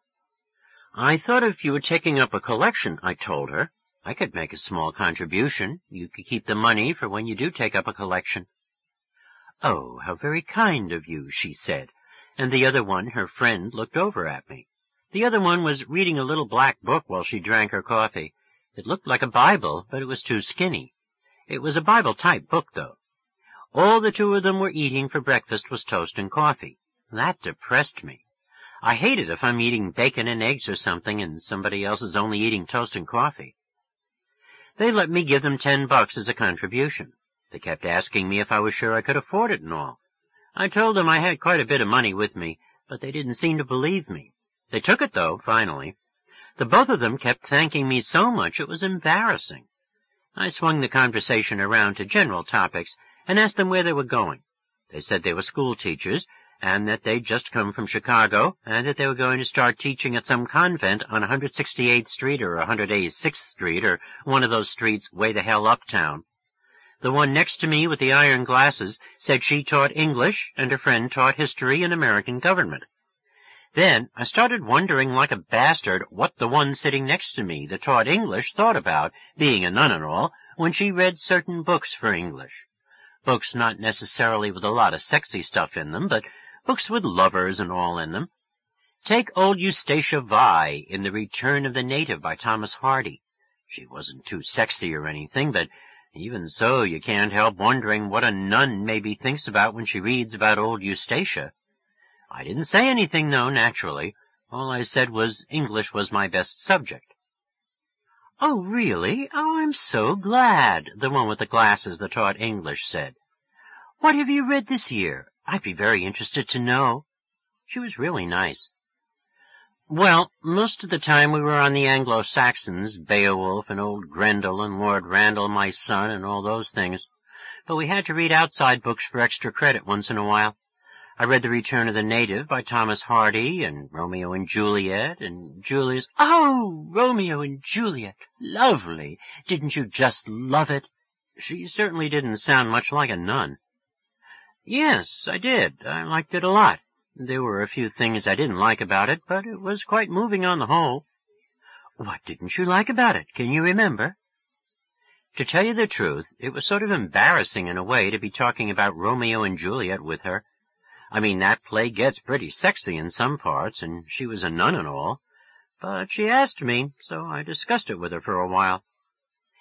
I thought if you were taking up a collection, I told her, I could make a small contribution. You could keep the money for when you do take up a collection. Oh, how very kind of you, she said, and the other one, her friend, looked over at me. The other one was reading a little black book while she drank her coffee. It looked like a Bible, but it was too skinny. It was a Bible-type book, though. All the two of them were eating for breakfast was toast and coffee. That depressed me. I hate it if I'm eating bacon and eggs or something and somebody else is only eating toast and coffee. They let me give them ten bucks as a contribution. They kept asking me if I was sure I could afford it and all. I told them I had quite a bit of money with me, but they didn't seem to believe me. They took it, though, finally. The both of them kept thanking me so much it was embarrassing. I swung the conversation around to general topics and asked them where they were going. They said they were school teachers, and that they'd just come from Chicago, and that they were going to start teaching at some convent on one hundred sixty-eighth Street or one hundred eighty-sixth Street, or one of those streets way the hell uptown. The one next to me with the iron glasses said she taught English, and her friend taught history and American government. Then I started wondering like a bastard what the one sitting next to me that taught English thought about, being a nun and all, when she read certain books for English. Books not necessarily with a lot of sexy stuff in them, but books with lovers and all in them. Take old Eustacia Vi in The Return of the Native by Thomas Hardy. She wasn't too sexy or anything, but even so you can't help wondering what a nun maybe thinks about when she reads about old Eustacia. I didn't say anything, though, naturally. All I said was English was my best subject. Oh, really? Oh, I'm so glad, the one with the glasses that taught English said. What have you read this year? I'd be very interested to know. She was really nice. Well, most of the time we were on the Anglo-Saxons, Beowulf and old Grendel and Lord Randall, my son, and all those things. But we had to read outside books for extra credit once in a while. I read The Return of the Native by Thomas Hardy, and Romeo and Juliet, and Julius... Oh, Romeo and Juliet! Lovely! Didn't you just love it? She certainly didn't sound much like a nun. Yes, I did. I liked it a lot. There were a few things I didn't like about it, but it was quite moving on the whole. What didn't you like about it? Can you remember? To tell you the truth, it was sort of embarrassing in a way to be talking about Romeo and Juliet with her. I mean, that play gets pretty sexy in some parts, and she was a nun and all. But she asked me, so I discussed it with her for a while.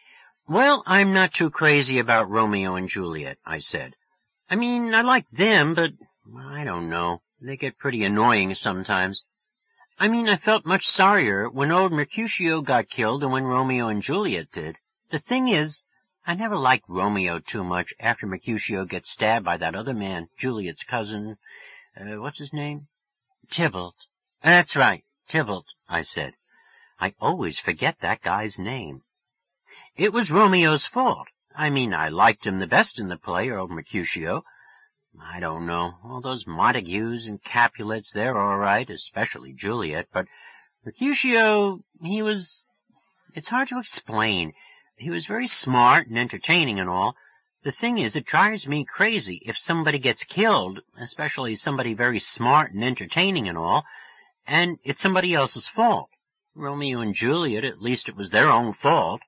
Well, I'm not too crazy about Romeo and Juliet, I said. I mean, I like them, but I don't know. They get pretty annoying sometimes. I mean, I felt much sorrier when old Mercutio got killed than when Romeo and Juliet did. The thing is, I never liked Romeo too much after Mercutio gets stabbed by that other man, Juliet's cousin. Uh, what's his name? Tybalt. That's right, Tybalt, I said. I always forget that guy's name. It was Romeo's fault. I mean, I liked him the best in the play, old Mercutio. I don't know. All those Montagues and Capulets, they're all right, especially Juliet, but Mercutio, he was... It's hard to explain. He was very smart and entertaining and all. The thing is, it drives me crazy if somebody gets killed, especially somebody very smart and entertaining and all, and it's somebody else's fault. Romeo and Juliet, at least it was their own fault.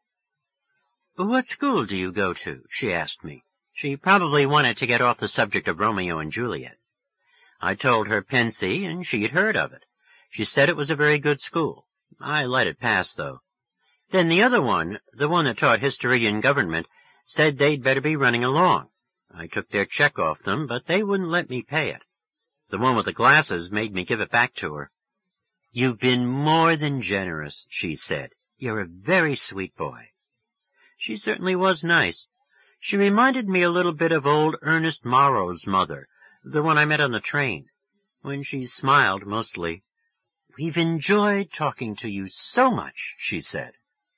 "What school do you go to?" she asked me. She probably wanted to get off the subject of Romeo and Juliet. I told her Pensy, and she had heard of it. She said it was a very good school. I let it pass, though. Then the other one, the one that taught history and government, said they'd better be running along. I took their check off them, but they wouldn't let me pay it. The one with the glasses made me give it back to her. "You've been more than generous," she said. "You're a very sweet boy." She certainly was nice. She reminded me a little bit of old Ernest Morrow's mother, the one I met on the train, when she smiled mostly. "We've enjoyed talking to you so much," she said.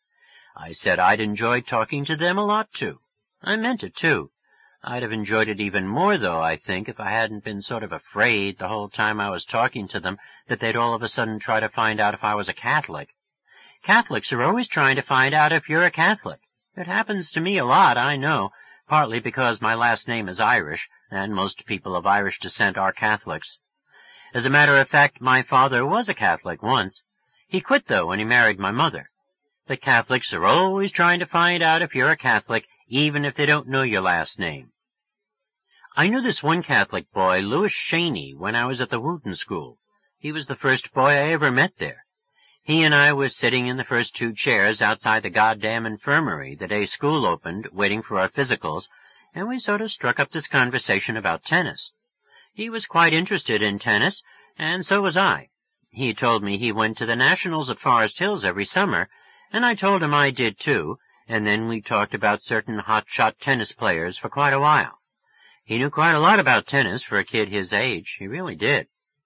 I said I'd enjoyed talking to them a lot, too. I meant it, too. I'd have enjoyed it even more, though, I think, if I hadn't been sort of afraid the whole time I was talking to them that they'd all of a sudden try to find out if I was a Catholic. Catholics are always trying to find out if you're a Catholic. It happens to me a lot, I know, partly because my last name is Irish, and most people of Irish descent are Catholics. As a matter of fact, my father was a Catholic once. He quit, though, when he married my mother. The Catholics are always trying to find out if you're a Catholic, even if they don't know your last name. I knew this one Catholic boy, Louis Cheney, when I was at the Wooten School. He was the first boy I ever met there. He and I were sitting in the first two chairs outside the goddamn infirmary the day school opened, waiting for our physicals, and we sort of struck up this conversation about tennis. He was quite interested in tennis, and so was I. He told me he went to the Nationals at Forest Hills every summer, and I told him I did too, and then we talked about certain hot-shot tennis players for quite a while. He knew quite a lot about tennis for a kid his age. He really did.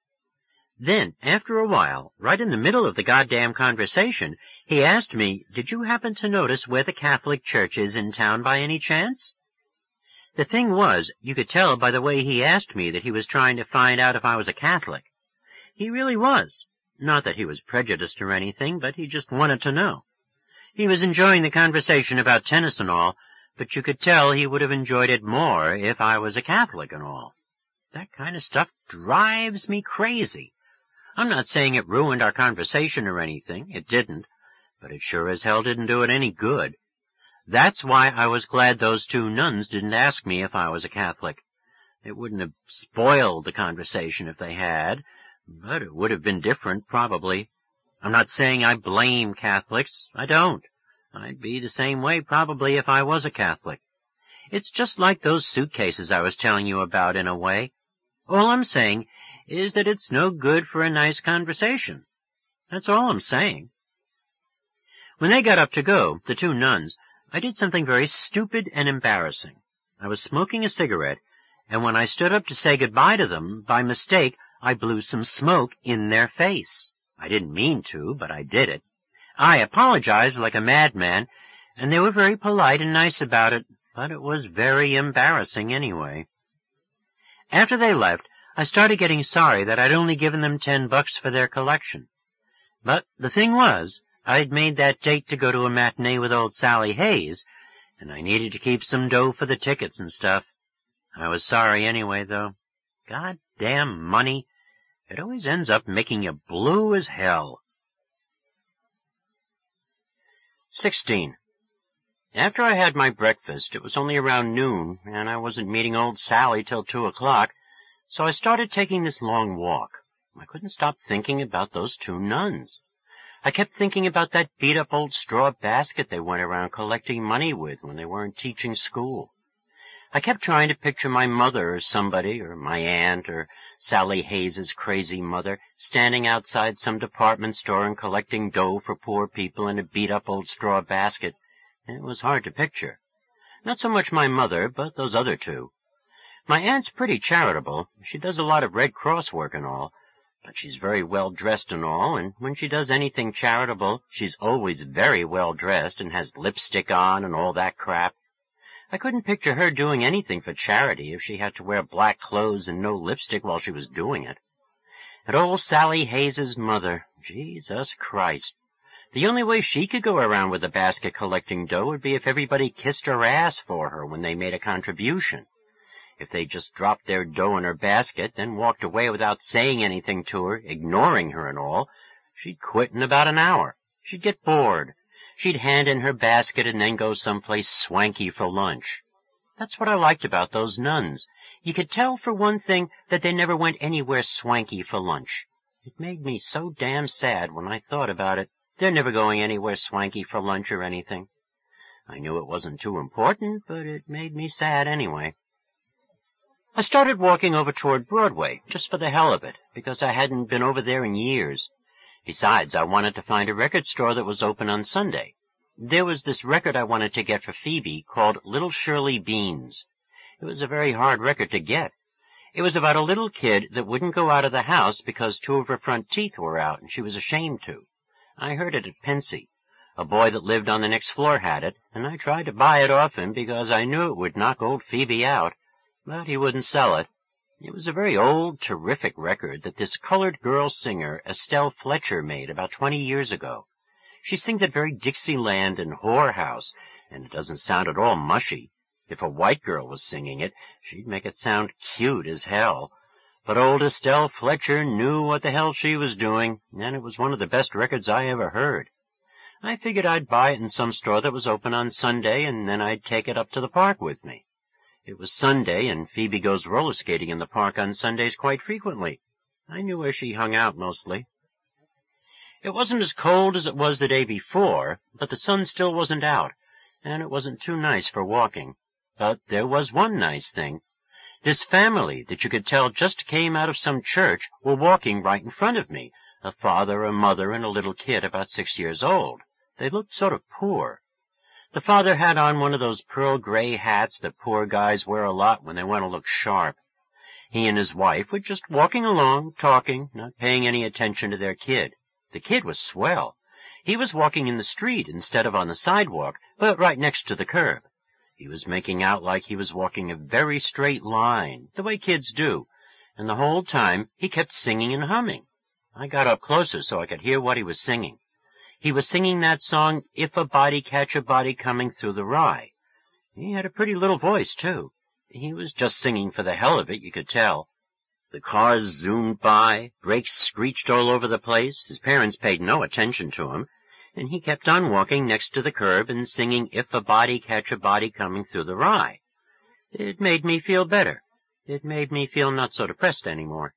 Then, after a while, right in the middle of the goddamn conversation, he asked me, "Did you happen to notice where the Catholic church is in town by any chance?" The thing was, you could tell by the way he asked me that he was trying to find out if I was a Catholic. He really was. Not that he was prejudiced or anything, but he just wanted to know. He was enjoying the conversation about tennis and all, but you could tell he would have enjoyed it more if I was a Catholic and all. That kind of stuff drives me crazy. I'm not saying it ruined our conversation or anything. It didn't. But it sure as hell didn't do it any good. That's why I was glad those two nuns didn't ask me if I was a Catholic. It wouldn't have spoiled the conversation if they had, but it would have been different, probably. I'm not saying I blame Catholics. I don't. I'd be the same way, probably, if I was a Catholic. It's just like those suitcases I was telling you about, in a way. All I'm saying is that it's no good for a nice conversation. That's all I'm saying. When they got up to go, the two nuns, I did something very stupid and embarrassing. I was smoking a cigarette, and when I stood up to say goodbye to them, by mistake, I blew some smoke in their face. I didn't mean to, but I did it. I apologized like a madman, and they were very polite and nice about it, but it was very embarrassing anyway. After they left, I started getting sorry that I'd only given them ten bucks for their collection. But the thing was, I'd made that date to go to a matinee with old Sally Hayes, and I needed to keep some dough for the tickets and stuff. I was sorry anyway, though. Goddamn money. It always ends up making you blue as hell. Sixteen. After I had my breakfast, it was only around noon, and I wasn't meeting old Sally till two o'clock, so I started taking this long walk. I couldn't stop thinking about those two nuns. I kept thinking about that beat-up old straw basket they went around collecting money with when they weren't teaching school. I kept trying to picture my mother or somebody, or my aunt, or Sally Hayes's crazy mother, standing outside some department store and collecting dough for poor people in a beat-up old straw basket. It was hard to picture. Not so much my mother, but those other two. My aunt's pretty charitable. She does a lot of Red Cross work and all, but she's very well dressed and all, and when she does anything charitable, she's always very well dressed and has lipstick on and all that crap. I couldn't picture her doing anything for charity if she had to wear black clothes and no lipstick while she was doing it. And old Sally Hayes's mother, Jesus Christ. The only way she could go around with a basket collecting dough would be if everybody kissed her ass for her when they made a contribution. If they just dropped their dough in her basket, then walked away without saying anything to her, ignoring her and all, she'd quit in about an hour. She'd get bored. She'd hand in her basket and then go someplace swanky for lunch. That's what I liked about those nuns. You could tell, for one thing, that they never went anywhere swanky for lunch. It made me so damn sad when I thought about it. They're never going anywhere swanky for lunch or anything. I knew it wasn't too important, but it made me sad anyway. I started walking over toward Broadway, just for the hell of it, because I hadn't been over there in years. Besides, I wanted to find a record store that was open on Sunday. There was this record I wanted to get for Phoebe called Little Shirley Beans. It was a very hard record to get. It was about a little kid that wouldn't go out of the house because two of her front teeth were out and she was ashamed to. I heard it at Pensy. A boy that lived on the next floor had it, and I tried to buy it off him because I knew it would knock old Phoebe out, but he wouldn't sell it. It was a very old, terrific record that this colored girl singer, Estelle Fletcher, made about twenty years ago. She sings it very Dixieland and whorehouse, and it doesn't sound at all mushy. If a white girl was singing it, she'd make it sound cute as hell. But old Estelle Fletcher knew what the hell she was doing, and it was one of the best records I ever heard. I figured I'd buy it in some store that was open on Sunday, and then I'd take it up to the park with me. It was Sunday, and Phoebe goes roller skating in the park on Sundays quite frequently. I knew where she hung out mostly. It wasn't as cold as it was the day before, but the sun still wasn't out, and it wasn't too nice for walking. But there was one nice thing. This family that you could tell just came out of some church were walking right in front of me, a father, a mother, and a little kid about six years old. They looked sort of poor. The father had on one of those pearl gray hats that poor guys wear a lot when they want to look sharp. He and his wife were just walking along, talking, not paying any attention to their kid. The kid was swell. He was walking in the street instead of on the sidewalk, but right next to the curb. He was making out like he was walking a very straight line, the way kids do, and the whole time he kept singing and humming. I got up closer so I could hear what he was singing. He was singing that song, If a Body Catch a Body Coming Through the Rye. He had a pretty little voice, too. He was just singing for the hell of it, you could tell. The cars zoomed by, brakes screeched all over the place. His parents paid no attention to him, and he kept on walking next to the curb and singing If a Body Catch a Body Coming Through the Rye. It made me feel better. It made me feel not so depressed anymore.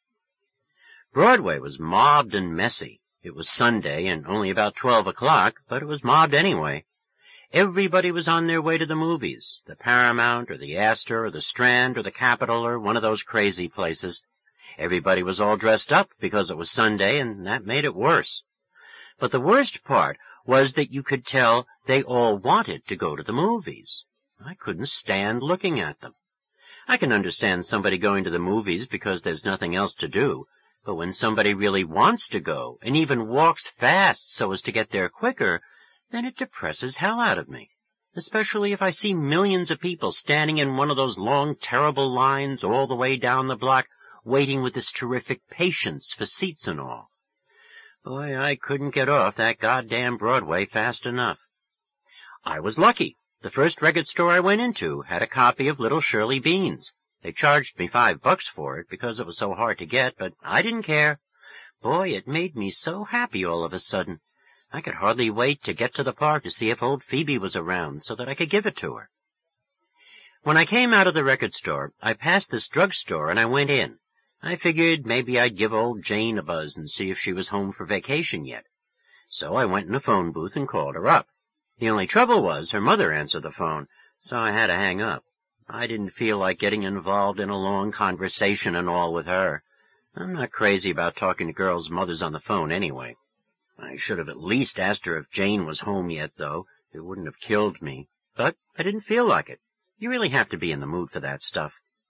Broadway was mobbed and messy. It was Sunday and only about twelve o'clock, but it was mobbed anyway. Everybody was on their way to the movies, the Paramount or the Astor or the Strand or the Capitol or one of those crazy places. Everybody was all dressed up because it was Sunday, and that made it worse. But the worst part was that you could tell they all wanted to go to the movies. I couldn't stand looking at them. I can understand somebody going to the movies because there's nothing else to do, but when somebody really wants to go and even walks fast so as to get there quicker, then it depresses hell out of me, especially if I see millions of people standing in one of those long, terrible lines all the way down the block, waiting with this terrific patience for seats and all. Boy, I couldn't get off that goddamn Broadway fast enough. I was lucky. The first record store I went into had a copy of Little Shirley Beans. They charged me five bucks for it because it was so hard to get, but I didn't care. Boy, it made me so happy all of a sudden. I could hardly wait to get to the park to see if old Phoebe was around so that I could give it to her. When I came out of the record store, I passed this drugstore and I went in. I figured maybe I'd give old Jane a buzz and see if she was home for vacation yet. So I went in the phone booth and called her up. The only trouble was her mother answered the phone, so I had to hang up. I didn't feel like getting involved in a long conversation and all with her. I'm not crazy about talking to girls' mothers on the phone anyway. I should have at least asked her if Jane was home yet, though. It wouldn't have killed me. But I didn't feel like it. You really have to be in the mood for that stuff.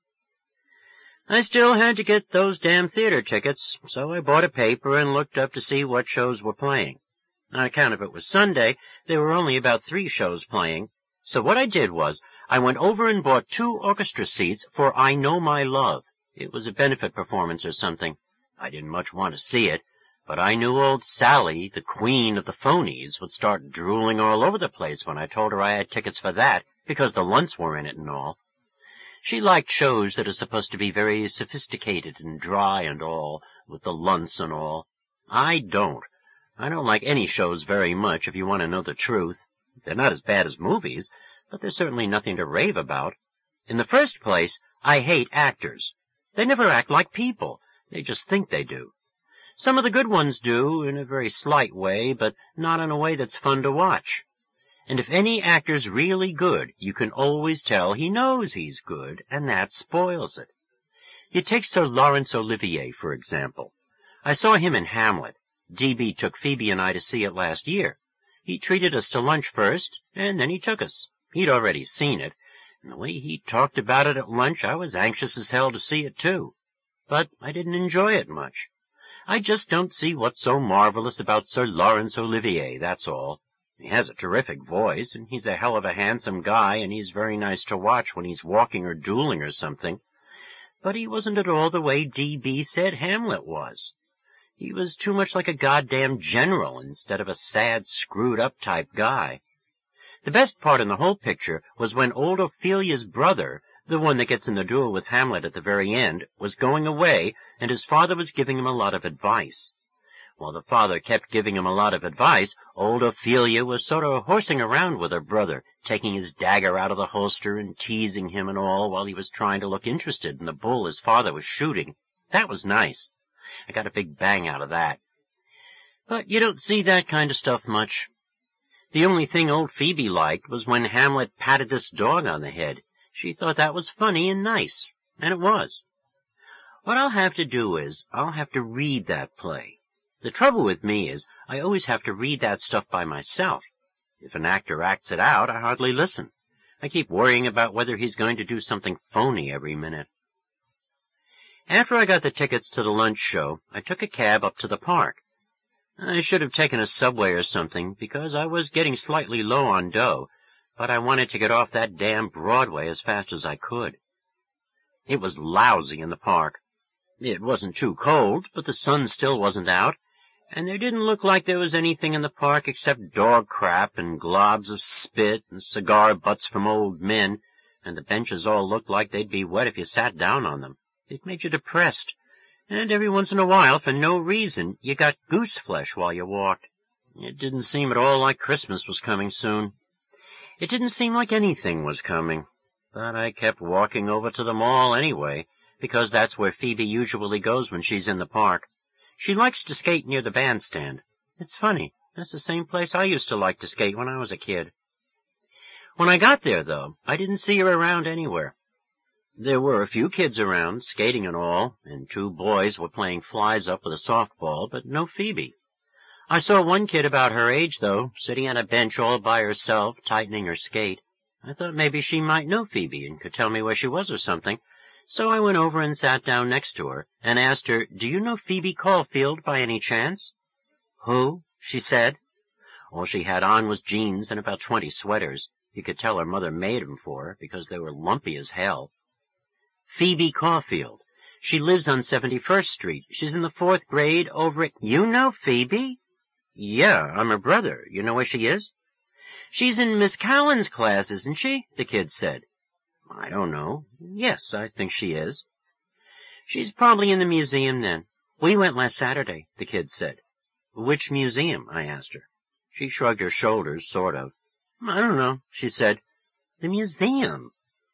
I still had to get those damn theater tickets, so I bought a paper and looked up to see what shows were playing. On account of it was Sunday, there were only about three shows playing. So what I did was, I went over and bought two orchestra seats for I Know My Love. It was a benefit performance or something. I didn't much want to see it, but I knew old Sally, the queen of the phonies, would start drooling all over the place when I told her I had tickets for that, because the Lunts were in it and all. She liked shows that are supposed to be very sophisticated and dry and all, with the Lunts and all. I don't. I don't like any shows very much, if you want to know the truth. They're not as bad as movies, but there's certainly nothing to rave about. In the first place, I hate actors. They never act like people. They just think they do. Some of the good ones do, in a very slight way, but not in a way that's fun to watch. And if any actor's really good, you can always tell he knows he's good, and that spoils it. You take Sir Laurence Olivier, for example. I saw him in Hamlet. D B took Phoebe and I to see it last year. He treated us to lunch first, and then he took us. He'd already seen it, and the way he talked about it at lunch, I was anxious as hell to see it too. But I didn't enjoy it much. I just don't see what's so marvelous about Sir Laurence Olivier, that's all. He has a terrific voice, and he's a hell of a handsome guy, and he's very nice to watch when he's walking or dueling or something. But he wasn't at all the way D B said Hamlet was. He was too much like a goddamn general instead of a sad, screwed-up type guy. The best part in the whole picture was when old Ophelia's brother, the one that gets in the duel with Hamlet at the very end, was going away, and his father was giving him a lot of advice. While the father kept giving him a lot of advice, old Ophelia was sort of horsing around with her brother, taking his dagger out of the holster and teasing him and all while he was trying to look interested in the bull his father was shooting. That was nice. I got a big bang out of that. But you don't see that kind of stuff much. The only thing old Phoebe liked was when Hamlet patted this dog on the head. She thought that was funny and nice, and it was. What I'll have to do is, I'll have to read that play. The trouble with me is, I always have to read that stuff by myself. If an actor acts it out, I hardly listen. I keep worrying about whether he's going to do something phony every minute. After I got the tickets to the lunch show, I took a cab up to the park. I should have taken a subway or something, because I was getting slightly low on dough, but I wanted to get off that damn Broadway as fast as I could. It was lousy in the park. It wasn't too cold, but the sun still wasn't out, and there didn't look like there was anything in the park except dog crap and globs of spit and cigar butts from old men, and the benches all looked like they'd be wet if you sat down on them. It made you depressed, and every once in a while, for no reason, you got goose flesh while you walked. It didn't seem at all like Christmas was coming soon. It didn't seem like anything was coming, but I kept walking over to the mall anyway, because that's where Phoebe usually goes when she's in the park. She likes to skate near the bandstand. It's funny, that's the same place I used to like to skate when I was a kid. When I got there, though, I didn't see her around anywhere. There were a few kids around, skating and all, and two boys were playing flies-up with a softball, but no Phoebe. I saw one kid about her age, though, sitting on a bench all by herself, tightening her skate. I thought maybe she might know Phoebe and could tell me where she was or something, so I went over and sat down next to her and asked her, "Do you know Phoebe Caulfield by any chance?" "Who?" she said. All she had on was jeans and about twenty sweaters. You could tell her mother made 'em for her, because they were lumpy as hell. "Phoebe Caulfield. She lives on seventy-first Street. She's in the fourth grade over at—" "You know Phoebe?" "Yeah, I'm her brother. You know where she is?" "She's in Miss Cowan's class, isn't she?" the kid said. "I don't know. Yes, I think she is." "She's probably in the museum then. We went last Saturday," the kid said. "Which museum?" I asked her. She shrugged her shoulders, sort of. "I don't know," she said. "The museum."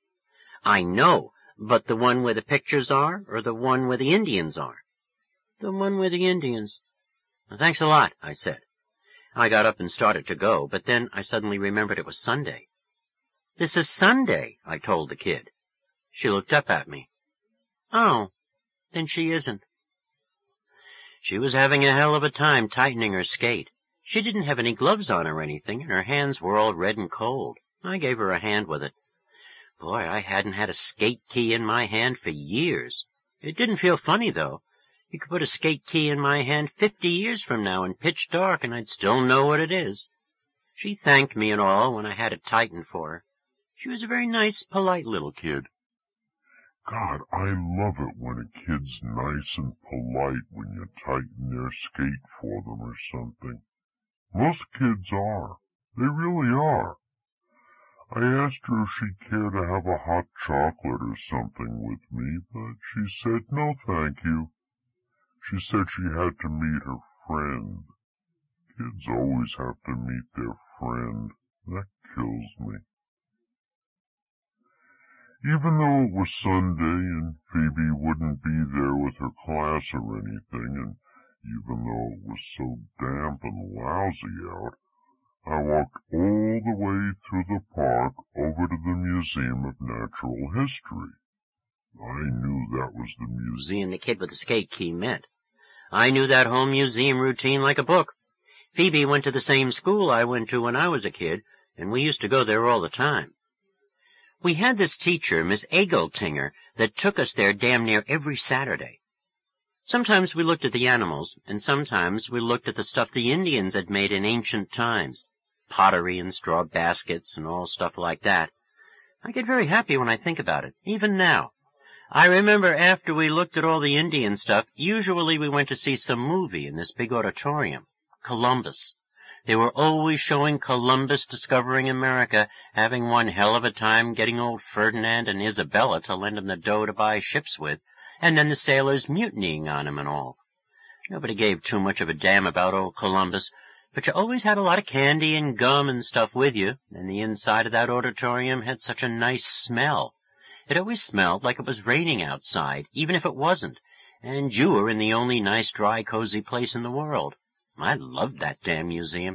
"I know. But the one where the pictures are, or the one where the Indians are?" "The one where the Indians." "Thanks a lot," I said. I got up and started to go, but then I suddenly remembered it was Sunday. "This is Sunday," I told the kid. She looked up at me. "Oh, then she isn't." She was having a hell of a time tightening her skate. She didn't have any gloves on or anything, and her hands were all red and cold. I gave her a hand with it. Boy, I hadn't had a skate key in my hand for years. It didn't feel funny, though. You could put a skate key in my hand fifty years from now in pitch dark, and I'd still know what it is. She thanked me and all when I had it tightened for her. She was a very nice, polite little kid.
God, I love it when a kid's nice and polite when you tighten their skate for them or something. Most kids are. They really are. I asked her if she'd care to have a hot chocolate or something with me, but she said no thank you. She said she had to meet her friend. Kids always have to meet their friend. That kills me. Even though it was Sunday and Phoebe wouldn't be there with her class or anything, and even though it was so damp and lousy out, I walked all the way through the park over to the Museum of Natural History. I knew that was the museum
the kid with the skate key meant. I knew that whole museum routine like a book. Phoebe went to the same school I went to when I was a kid, and we used to go there all the time. We had this teacher, Miss Egeltinger, that took us there damn near every Saturday. Sometimes we looked at the animals, and sometimes we looked at the stuff the Indians had made in ancient times, pottery and straw baskets and all stuff like that. I get very happy when I think about it, even now. I remember after we looked at all the Indian stuff, usually we went to see some movie in this big auditorium, Columbus. They were always showing Columbus discovering America, having one hell of a time getting old Ferdinand and Isabella to lend him the dough to buy ships with, and then the sailors mutinying on him and all. Nobody gave too much of a damn about old Columbus, but you always had a lot of candy and gum and stuff with you, and the inside of that auditorium had such a nice smell. It always smelled like it was raining outside, even if it wasn't, and you were in the only nice, dry, cozy place in the world. I loved that damn museum.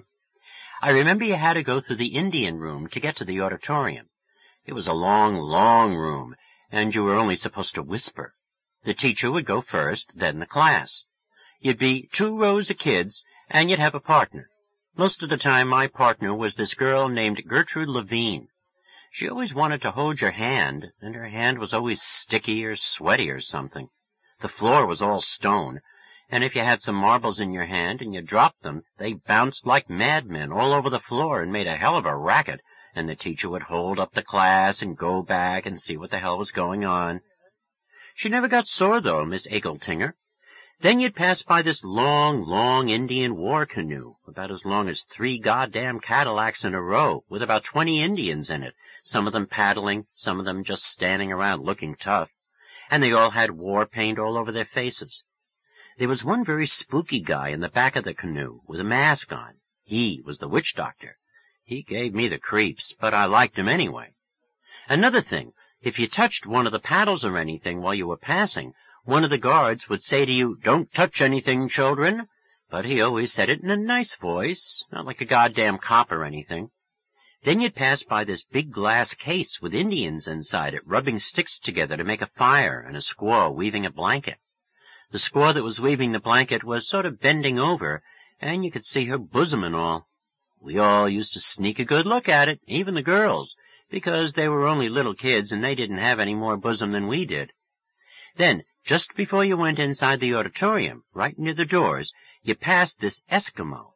I remember you had to go through the Indian room to get to the auditorium. It was a long, long room, and you were only supposed to whisper. The teacher would go first, then the class. You'd be two rows of kids, and you'd have a partner. Most of the time my partner was this girl named Gertrude Levine. She always wanted to hold your hand, and her hand was always sticky or sweaty or something. The floor was all stone, and if you had some marbles in your hand and you dropped them, they bounced like madmen all over the floor and made a hell of a racket, and the teacher would hold up the class and go back and see what the hell was going on. She never got sore, though, Miss Egeltinger. Then you'd pass by this long, long Indian war canoe, about as long as three goddamn Cadillacs in a row, with about twenty Indians in it, some of them paddling, some of them just standing around looking tough, and they all had war paint all over their faces. There was one very spooky guy in the back of the canoe with a mask on. He was the witch doctor. He gave me the creeps, but I liked him anyway. Another thing, if you touched one of the paddles or anything while you were passing, one of the guards would say to you, "Don't touch anything, children," but he always said it in a nice voice, not like a goddamn cop or anything. Then you'd pass by this big glass case with Indians inside it, rubbing sticks together to make a fire, and a squaw weaving a blanket. The squaw that was weaving the blanket was sort of bending over, and you could see her bosom and all. We all used to sneak a good look at it, even the girls, because they were only little kids and they didn't have any more bosom than we did. Then, just before you went inside the auditorium, right near the doors, you passed this Eskimo.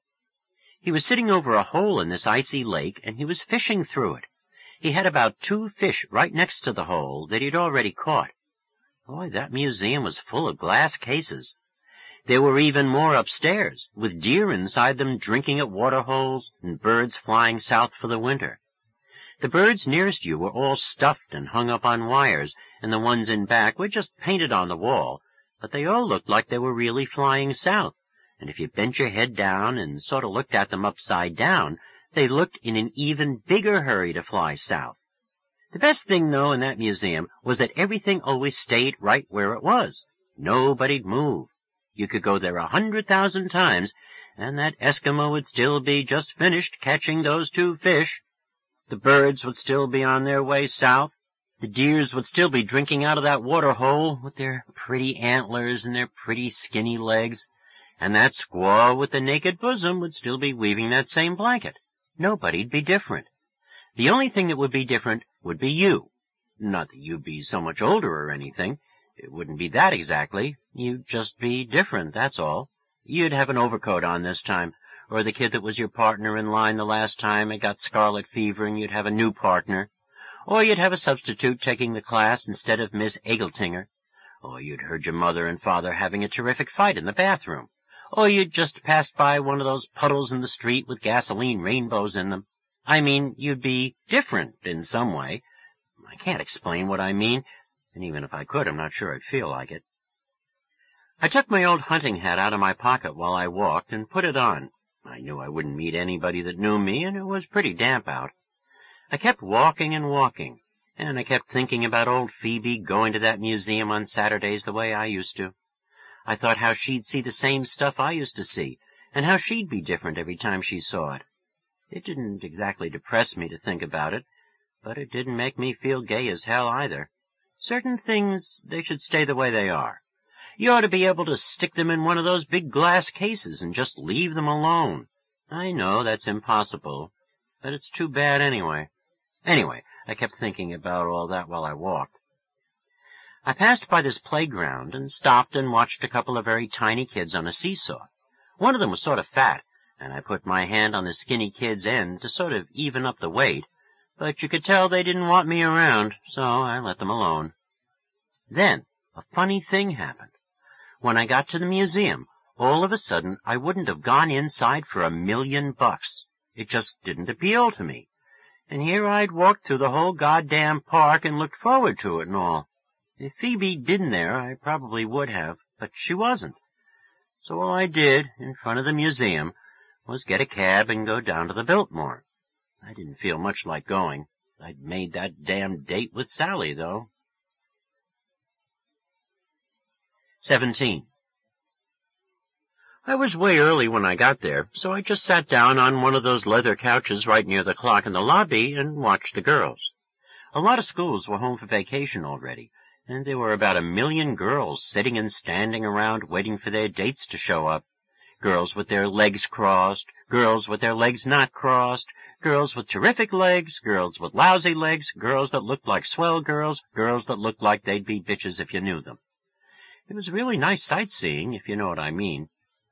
He was sitting over a hole in this icy lake, and he was fishing through it. He had about two fish right next to the hole that he'd already caught. Boy, that museum was full of glass cases. There were even more upstairs, with deer inside them drinking at water holes and birds flying south for the winter. The birds nearest you were all stuffed and hung up on wires, and the ones in back were just painted on the wall, but they all looked like they were really flying south, and if you bent your head down and sort of looked at them upside down, they looked in an even bigger hurry to fly south. The best thing, though, in that museum was that everything always stayed right where it was. Nobody'd move. You could go there a hundred thousand times, and that Eskimo would still be just finished catching those two fish. The birds would still be on their way south. The deers would still be drinking out of that water hole with their pretty antlers and their pretty skinny legs, and that squaw with the naked bosom would still be weaving that same blanket. Nobody'd be different. The only thing that would be different would be you. Not that you'd be so much older or anything. It wouldn't be that exactly. You'd just be different, that's all. You'd have an overcoat on this time, or the kid that was your partner in line the last time had got scarlet fever and you'd have a new partner. Or you'd have a substitute taking the class instead of Miss Egeltinger. Or you'd heard your mother and father having a terrific fight in the bathroom. Or you'd just passed by one of those puddles in the street with gasoline rainbows in them. I mean, you'd be different in some way. I can't explain what I mean, and even if I could, I'm not sure I'd feel like it. I took my old hunting hat out of my pocket while I walked and put it on. I knew I wouldn't meet anybody that knew me, and it was pretty damp out. I kept walking and walking, and I kept thinking about old Phoebe going to that museum on Saturdays the way I used to. I thought how she'd see the same stuff I used to see, and how she'd be different every time she saw it. It didn't exactly depress me to think about it, but it didn't make me feel gay as hell either. Certain things, they should stay the way they are. You ought to be able to stick them in one of those big glass cases and just leave them alone. I know that's impossible, but it's too bad anyway. Anyway, I kept thinking about all that while I walked. I passed by this playground and stopped and watched a couple of very tiny kids on a seesaw. One of them was sort of fat, and I put my hand on the skinny kid's end to sort of even up the weight, but you could tell they didn't want me around, so I let them alone. Then a funny thing happened. When I got to the museum, all of a sudden I wouldn't have gone inside for a million bucks. It just didn't appeal to me. And here I'd walked through the whole goddamn park and looked forward to it and all. If Phoebe'd been there, I probably would have, but she wasn't. So all I did, in front of the museum, was get a cab and go down to the Biltmore. I didn't feel much like going. I'd made that damn date with Sally, though. Seventeen. I was way early when I got there, so I just sat down on one of those leather couches right near the clock in the lobby and watched the girls. A lot of schools were home for vacation already, and there were about a million girls sitting and standing around waiting for their dates to show up. Girls with their legs crossed, girls with their legs not crossed, girls with terrific legs, girls with lousy legs, girls that looked like swell girls, girls that looked like they'd be bitches if you knew them. It was really nice sightseeing, if you know what I mean.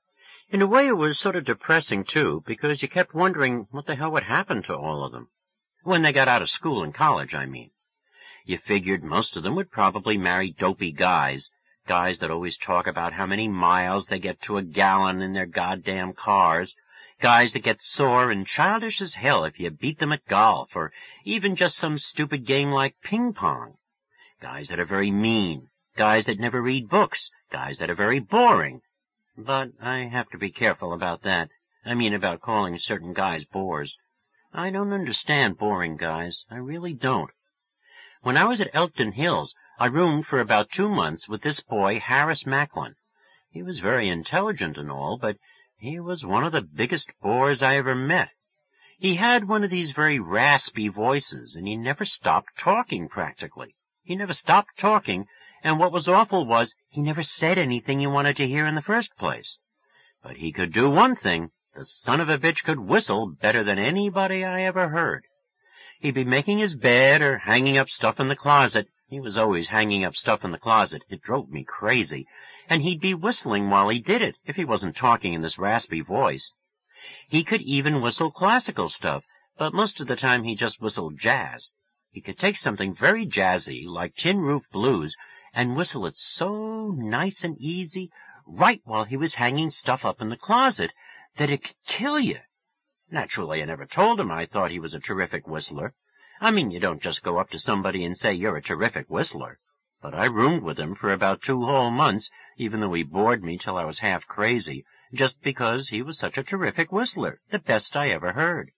In a way, it was sort of depressing, too, because you kept wondering what the hell would happen to all of them. When they got out of school and college, I mean. You figured most of them would probably marry dopey guys, guys that always talk about how many miles they get to a gallon in their goddamn cars, guys that get sore and childish as hell if you beat them at golf or even just some stupid game like ping pong, guys that are very mean, guys that never read books, guys that are very boring. But I have to be careful about that. I mean about calling certain guys bores. I don't understand boring guys. I really don't. When I was at Elkton Hills, I roomed for about two months with this boy, Harris Macklin. He was very intelligent and all, but he was one of the biggest bores I ever met. He had one of these very raspy voices, and he never stopped talking practically. He never stopped talking, and what was awful was he never said anything you wanted to hear in the first place. But he could do one thing. The son of a bitch could whistle better than anybody I ever heard. He'd be making his bed or hanging up stuff in the closet. He was always hanging up stuff in the closet. It drove me crazy. And he'd be whistling while he did it, if he wasn't talking in this raspy voice. He could even whistle classical stuff, but most of the time he just whistled jazz. He could take something very jazzy, like Tin Roof Blues, and whistle it so nice and easy, right while he was hanging stuff up in the closet, that it could kill you. Naturally, I never told him I thought he was a terrific whistler. I mean, you don't just go up to somebody and say you're a terrific whistler. But I roomed with him for about two whole months, even though he bored me till I was half crazy, just because he was such a terrific whistler, the best I ever heard.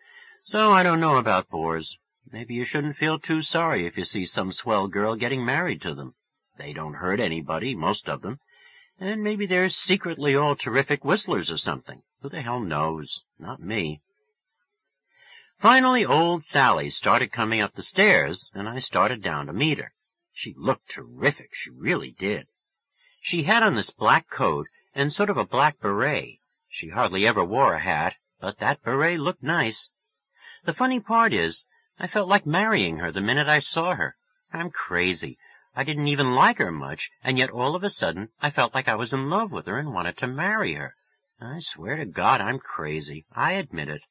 So I don't know about bores. Maybe you shouldn't feel too sorry if you see some swell girl getting married to them. They don't hurt anybody, most of them. And maybe they're secretly all terrific whistlers or something. Who the hell knows? Not me. Finally, old Sally started coming up the stairs, and I started down to meet her. She looked terrific, she really did. She had on this black coat and sort of a black beret. She hardly ever wore a hat, but that beret looked nice. The funny part is, I felt like marrying her the minute I saw her. I'm crazy. I didn't even like her much, and yet all of a sudden I felt like I was in love with her and wanted to marry her. I swear to God I'm crazy. I admit it.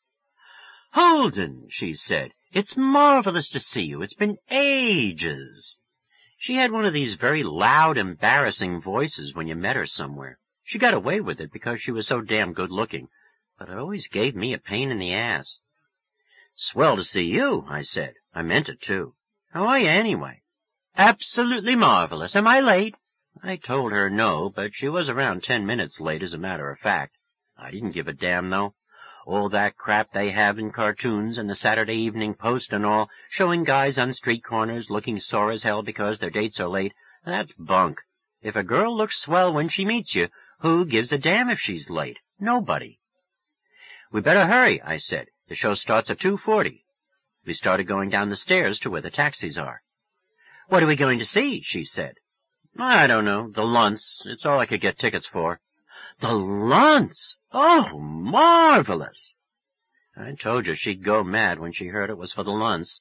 "Holden," she said, "it's marvelous to see you. It's been ages." She had one of these very loud, embarrassing voices when you met her somewhere. She got away with it because she was so damn good-looking, but it always gave me a pain in the ass. "Swell to see you," I said. I meant it, too. "How are you, anyway?" "Absolutely marvelous. Am I late?" I told her no, but she was around ten minutes late, as a matter of fact. I didn't give a damn, though. All that crap they have in cartoons and the Saturday Evening Post and all, showing guys on street corners looking sore as hell because their dates are late, that's bunk. If a girl looks swell when she meets you, who gives a damn if she's late? Nobody. "We better hurry," I said. "The show starts at two forty. We started going down the stairs to where the taxis are. "What are we going to see?" she said. "I don't know. The Luntz. It's all I could get tickets for." "The Luntz! Oh, marvelous!" I told you she'd go mad when she heard it was for the Luntz.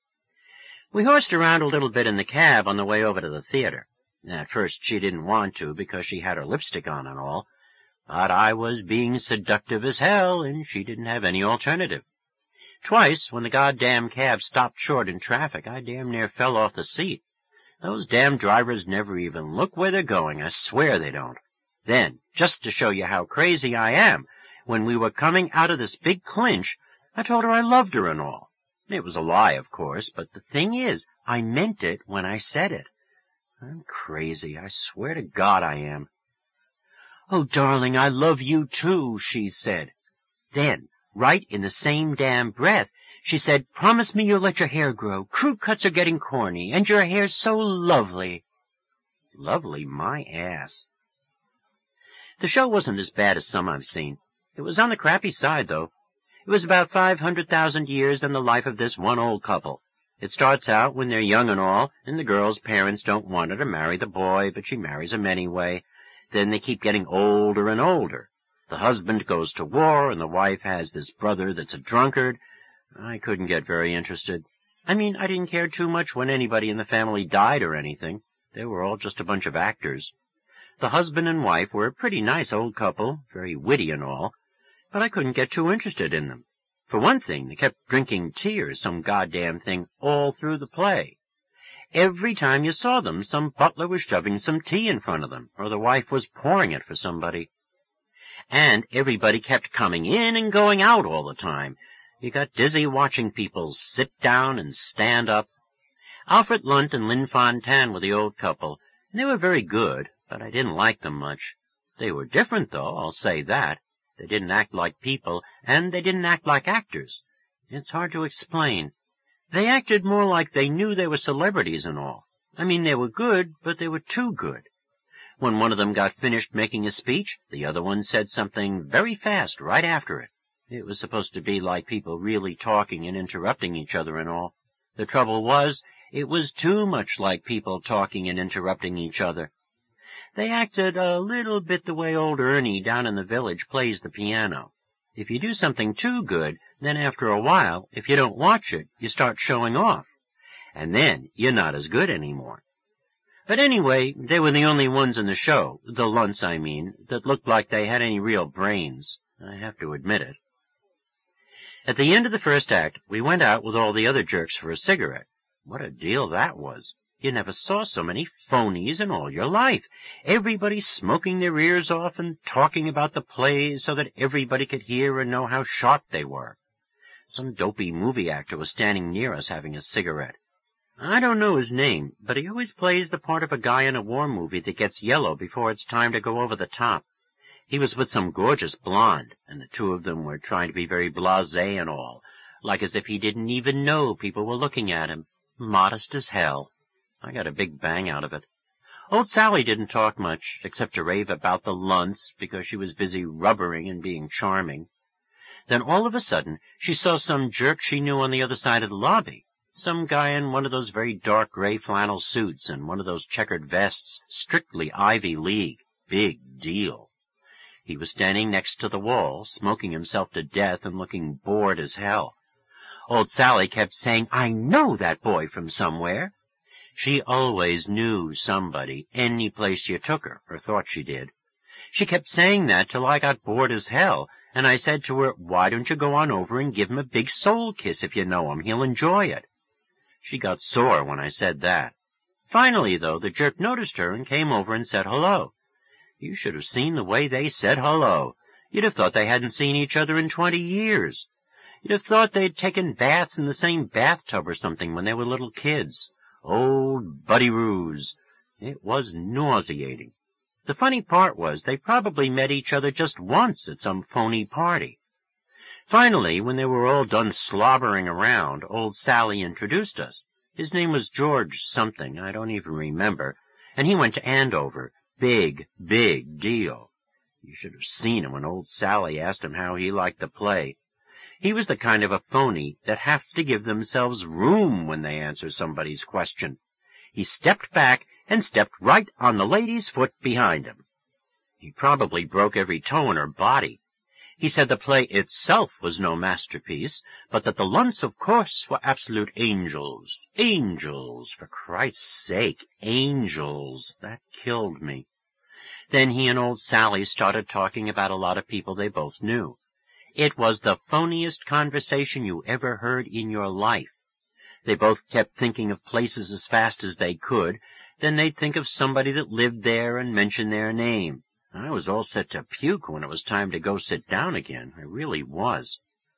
We horsed around a little bit in the cab on the way over to the theater. At first she didn't want to because she had her lipstick on and all, but I was being seductive as hell, and she didn't have any alternative. Twice, when the goddamn cab stopped short in traffic, I damn near fell off the seat. Those damn drivers never even look where they're going. I swear they don't. Then, just to show you how crazy I am, when we were coming out of this big clinch, I told her I loved her and all. It was a lie, of course, but the thing is, I meant it when I said it. I'm crazy. I swear to God I am. "Oh, darling, I love you too," she said. Then, right in the same damn breath, she said, "Promise me you'll let your hair grow. Crew cuts are getting corny, and your hair's so lovely." Lovely, my ass. The show wasn't as bad as some I've seen. It was on the crappy side, though. It was about five hundred thousand years in the life of this one old couple. It starts out when they're young and all, and the girl's parents don't want her to marry the boy, but she marries him anyway. Then they keep getting older and older. The husband goes to war, and the wife has this brother that's a drunkard. I couldn't get very interested. I mean, I didn't care too much when anybody in the family died or anything. They were all just a bunch of actors. The husband and wife were a pretty nice old couple, very witty and all, but I couldn't get too interested in them. For one thing, they kept drinking tea or some goddamn thing all through the play. Every time you saw them, some butler was shoving some tea in front of them, or the wife was pouring it for somebody. And everybody kept coming in and going out all the time. You got dizzy watching people sit down and stand up. Alfred Lunt and Lynn Fontanne were the old couple, and they were very good, but I didn't like them much. They were different, though, I'll say that. They didn't act like people, and they didn't act like actors. It's hard to explain. They acted more like they knew they were celebrities and all. I mean, they were good, but they were too good. When one of them got finished making a speech, the other one said something very fast right after it. It was supposed to be like people really talking and interrupting each other and all. The trouble was, it was too much like people talking and interrupting each other. They acted a little bit the way old Ernie down in the village plays the piano. If you do something too good, then after a while, if you don't watch it, you start showing off. And then you're not as good anymore. But anyway, they were the only ones in the show, the Luntz, I mean, that looked like they had any real brains. I have to admit it. At the end of the first act, we went out with all the other jerks for a cigarette. What a deal that was. You never saw so many phonies in all your life. Everybody smoking their ears off and talking about the plays so that everybody could hear and know how sharp they were. Some dopey movie actor was standing near us having a cigarette. I don't know his name, but he always plays the part of a guy in a war movie that gets yellow before it's time to go over the top. He was with some gorgeous blonde, and the two of them were trying to be very blasé and all, like as if he didn't even know people were looking at him. Modest as hell. I got a big bang out of it. Old Sally didn't talk much, except to rave about the lunts, because she was busy rubbering and being charming. Then all of a sudden she saw some jerk she knew on the other side of the lobby, some guy in one of those very dark gray flannel suits and one of those checkered vests, strictly Ivy League. Big deal. He was standing next to the wall, smoking himself to death and looking bored as hell. Old Sally kept saying, "I know that boy from somewhere." She always knew somebody, any place you took her, or thought she did. She kept saying that till I got bored as hell, and I said to her, "Why don't you go on over and give him a big soul kiss if you know him? He'll enjoy it." She got sore when I said that. Finally, though, the jerk noticed her and came over and said hello. You should have seen the way they said hello. You'd have thought they hadn't seen each other in twenty years. You'd have thought they'd taken baths in the same bathtub or something when they were little kids. Old Buddy Ruse. It was nauseating. The funny part was they probably met each other just once at some phony party. Finally, when they were all done slobbering around, old Sally introduced us. His name was George something, I don't even remember, and he went to Andover. Big, big deal. You should have seen him when old Sally asked him how he liked the play. He was the kind of a phony that have to give themselves room when they answer somebody's question. He stepped back and stepped right on the lady's foot behind him. He probably broke every toe in her body. He said the play itself was no masterpiece, but that the Lunts, of course, were absolute angels. Angels, for Christ's sake, angels. That killed me. Then he and old Sally started talking about a lot of people they both knew. It was the phoniest conversation you ever heard in your life. They both kept thinking of places as fast as they could, then they'd think of somebody that lived there and mention their name. I was all set to puke when it was time to go sit down again. I really was.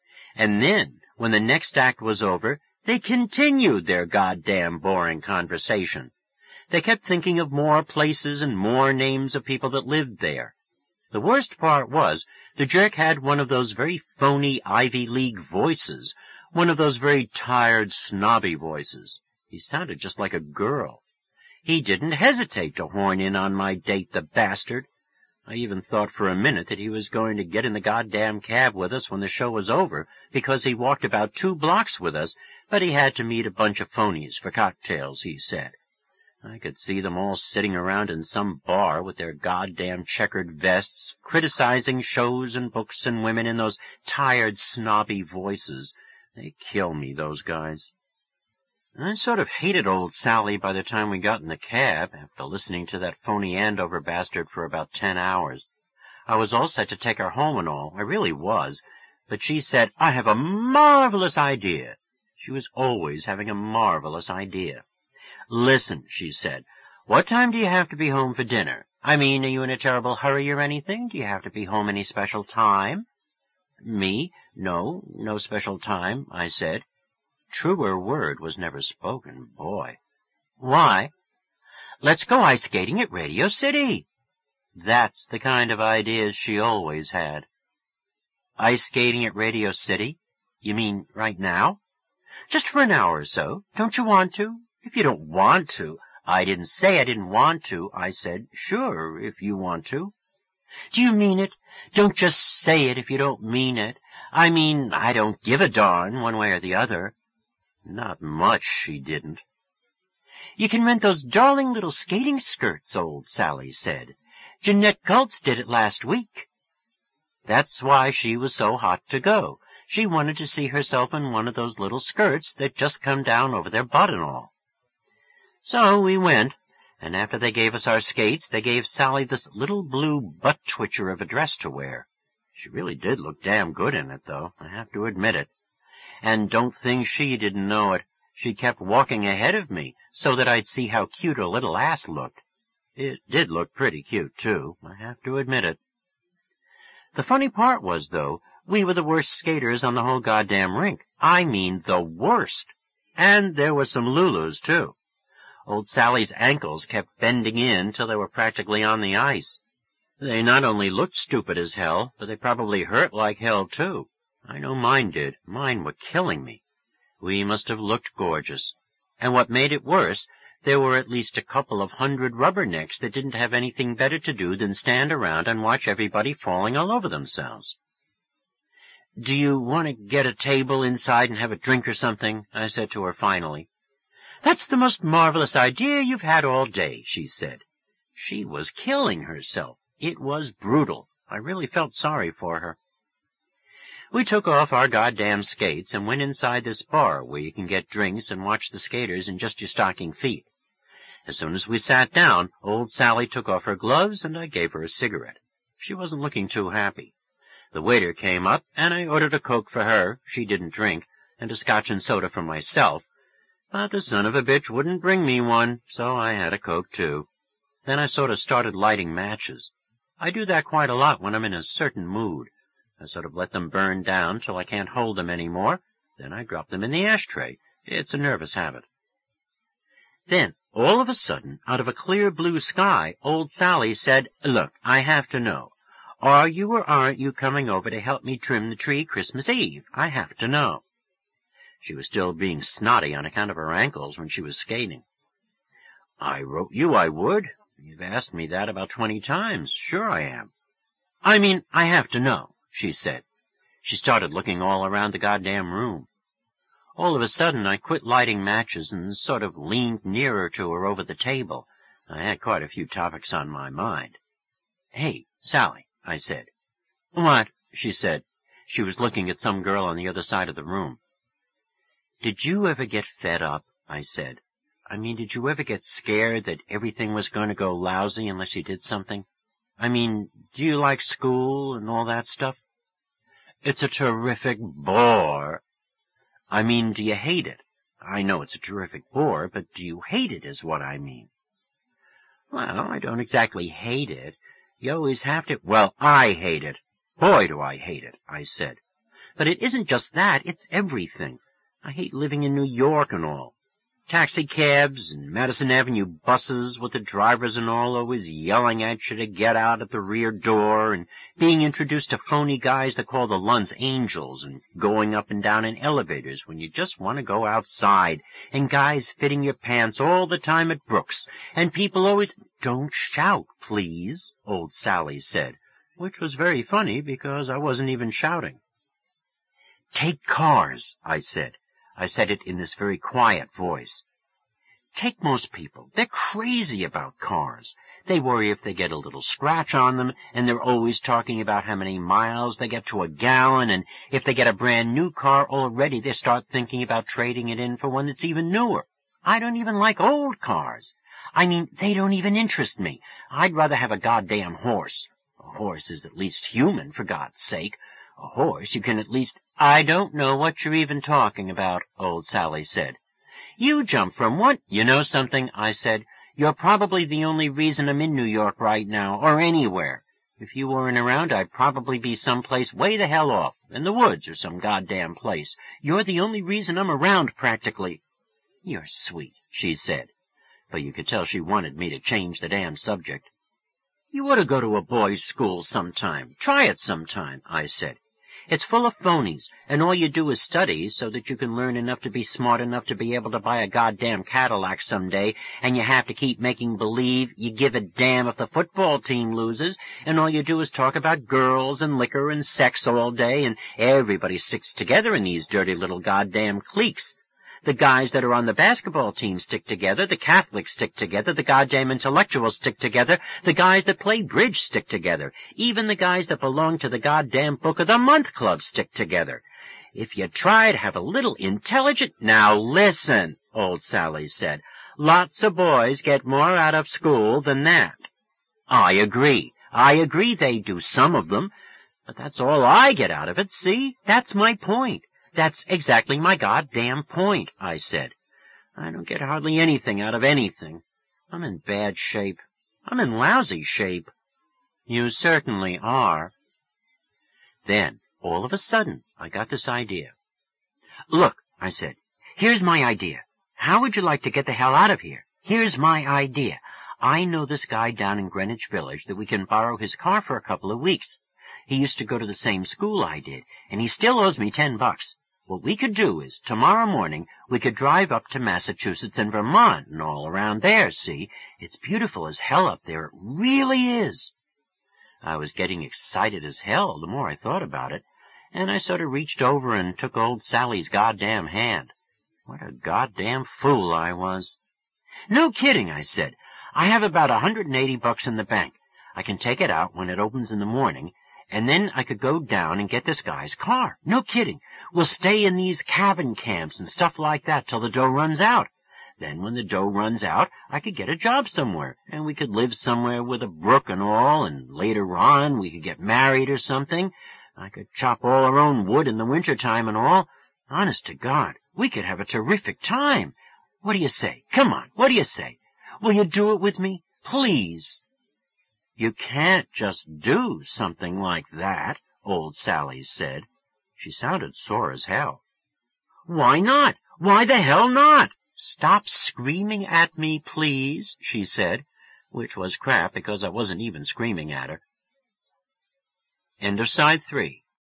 And then, when the next act was over, they continued their goddamn boring conversation. They kept thinking of more places and more names of people that lived there. The worst part was, the jerk had one of those very phony Ivy League voices, one of those very tired, snobby voices. He sounded just like a girl. He didn't hesitate to horn in on my date, the bastard. I even thought for a minute that he was going to get in the goddamn cab with us when the show was over, because he walked about two blocks with us, but he had to meet a bunch of phonies for cocktails, he said. I could see them all sitting around in some bar with their goddamn checkered vests, criticizing shows and books and women in those tired, snobby voices. They kill me, those guys. I sort of hated old Sally by the time we got in the cab, after listening to that phony Andover bastard for about ten hours. I was all set to take her home and all, I really was, but she said, "I have a marvelous idea." She was always having a marvelous idea. "Listen," she said, "what time do you have to be home for dinner? I mean, are you in a terrible hurry or anything? Do you have to be home any special time?" "Me? No, no special time," I said. Truer word was never spoken, boy. "Why?" "Let's go ice skating at Radio City." That's the kind of ideas she always had. "Ice skating at Radio City? You mean right now?" "Just for an hour or so. Don't you want to?" "If you don't want to." "I didn't say I didn't want to. I said, sure, if you want to." "Do you mean it? Don't just say it if you don't mean it. I mean, I don't give a darn one way or the other." Not much, she didn't. "You can rent those darling little skating skirts," old Sally said. "Jeanette Gultz did it last week." That's why she was so hot to go. She wanted to see herself in one of those little skirts that just come down over their butt and all. So we went, and after they gave us our skates, they gave Sally this little blue butt-twitcher of a dress to wear. She really did look damn good in it, though, I have to admit it. And don't think she didn't know it. She kept walking ahead of me, so that I'd see how cute her little ass looked. It did look pretty cute, too, I have to admit it. The funny part was, though, we were the worst skaters on the whole goddamn rink. I mean the worst. And there were some Lulus, too. Old Sally's ankles kept bending in till they were practically on the ice. They not only looked stupid as hell, but they probably hurt like hell, too. I know mine did. Mine were killing me. We must have looked gorgeous. And what made it worse, there were at least a couple of hundred rubbernecks that didn't have anything better to do than stand around and watch everybody falling all over themselves. "Do you want to get a table inside and have a drink or something?" I said to her finally. "That's the most marvelous idea you've had all day," she said. She was killing herself. It was brutal. I really felt sorry for her. We took off our goddamn skates and went inside this bar where you can get drinks and watch the skaters in just your stocking feet. As soon as we sat down, old Sally took off her gloves and I gave her a cigarette. She wasn't looking too happy. The waiter came up and I ordered a Coke for her, she didn't drink, and a scotch and soda for myself, but the son of a bitch wouldn't bring me one, so I had a Coke too. Then I sort of started lighting matches. I do that quite a lot when I'm in a certain mood. I sort of let them burn down till I can't hold them any more, then I drop them in the ashtray. It's a nervous habit. Then, all of a sudden, out of a clear blue sky, old Sally said, "Look, I have to know. Are you or aren't you coming over to help me trim the tree Christmas Eve? I have to know." She was still being snotty on account of her ankles when she was skating. "I wrote you I would. You've asked me that about twenty times. Sure I am." "I mean, I have to know," she said. She started looking all around the goddamn room. All of a sudden, I quit lighting matches and sort of leaned nearer to her over the table. I had quite a few topics on my mind. "Hey, Sally," I said. "What?" she said. She was looking at some girl on the other side of the room. "Did you ever get fed up?" I said. "I mean, did you ever get scared that everything was going to go lousy unless you did something? I mean, do you like school and all that stuff?" "It's a terrific bore." "I mean, do you hate it? I know it's a terrific bore, but do you hate it is what I mean." "Well, I don't exactly hate it. You always have to—" "Well, I hate it. Boy, do I hate it," I said. "But it isn't just that, it's everything. I hate living in New York and all. Taxicabs and Madison Avenue buses with the drivers and all always yelling at you to get out at the rear door, and being introduced to phony guys that call the Lunds angels, and going up and down in elevators when you just want to go outside, and guys fitting your pants all the time at Brooks, and people always—" "Don't shout, please," old Sally said, which was very funny because I wasn't even shouting. "Take cars," I said. I said it in this very quiet voice. "Take most people. They're crazy about cars. They worry if they get a little scratch on them, and they're always talking about how many miles they get to a gallon, and if they get a brand new car already, they start thinking about trading it in for one that's even newer. I don't even like old cars. I mean, they don't even interest me. I'd rather have a goddamn horse. A horse is at least human, for God's sake. A horse you can at least—" "I don't know what you're even talking about," old Sally said. "You jump from one—" "You know something," I said. "You're probably the only reason I'm in New York right now, or anywhere. If you weren't around, I'd probably be someplace way the hell off, in the woods or some goddamn place. You're the only reason I'm around, practically." "You're sweet," she said. But you could tell she wanted me to change the damn subject. "You ought to go to a boys' school sometime. Try it sometime," I said. "It's full of phonies, and all you do is study so that you can learn enough to be smart enough to be able to buy a goddamn Cadillac someday, and you have to keep making believe you give a damn if the football team loses, and all you do is talk about girls and liquor and sex all day, and everybody sticks together in these dirty little goddamn cliques. The guys that are on the basketball team stick together, the Catholics stick together, the goddamn intellectuals stick together, the guys that play bridge stick together, even the guys that belong to the goddamn Book of the Month Club stick together. If you try to have a little intelligent—" "Now listen," old Sally said. "Lots of boys get more out of school than that." "I agree. I agree they do, some of them. But that's all I get out of it, see? That's my point. That's exactly my goddamn point," I said. "I don't get hardly anything out of anything. I'm in bad shape. I'm in lousy shape." "You certainly are." Then, all of a sudden, I got this idea. "Look," I said, "here's my idea. How would you like to get the hell out of here? Here's my idea. I know this guy down in Greenwich Village that we can borrow his car for a couple of weeks. He used to go to the same school I did, and he still owes me ten bucks. What we could do is, tomorrow morning, we could drive up to Massachusetts and Vermont and all around there, see? It's beautiful as hell up there. It really is. I was getting excited as hell the more I thought about it, and I sort of reached over and took old Sally's goddamn hand. What a goddamn fool I was. No kidding, I said. I have about a hundred and eighty bucks in the bank. I can take it out when it opens in the morning, and then I could go down and get this guy's car. No kidding. We'll stay in these cabin camps and stuff like that till the dough runs out. Then when the dough runs out, I could get a job somewhere, and we could live somewhere with a brook and all, and later on we could get married or something. I could chop all our own wood in the winter time and all. Honest to God, we could have a terrific time. What do you say? Come on, what do you say? Will you do it with me? Please. You can't just do something like that, old Sally said. She sounded sore as hell. Why not? Why the hell not? Stop screaming at me, please, she said, which was crap because I wasn't even screaming at her. End of side three.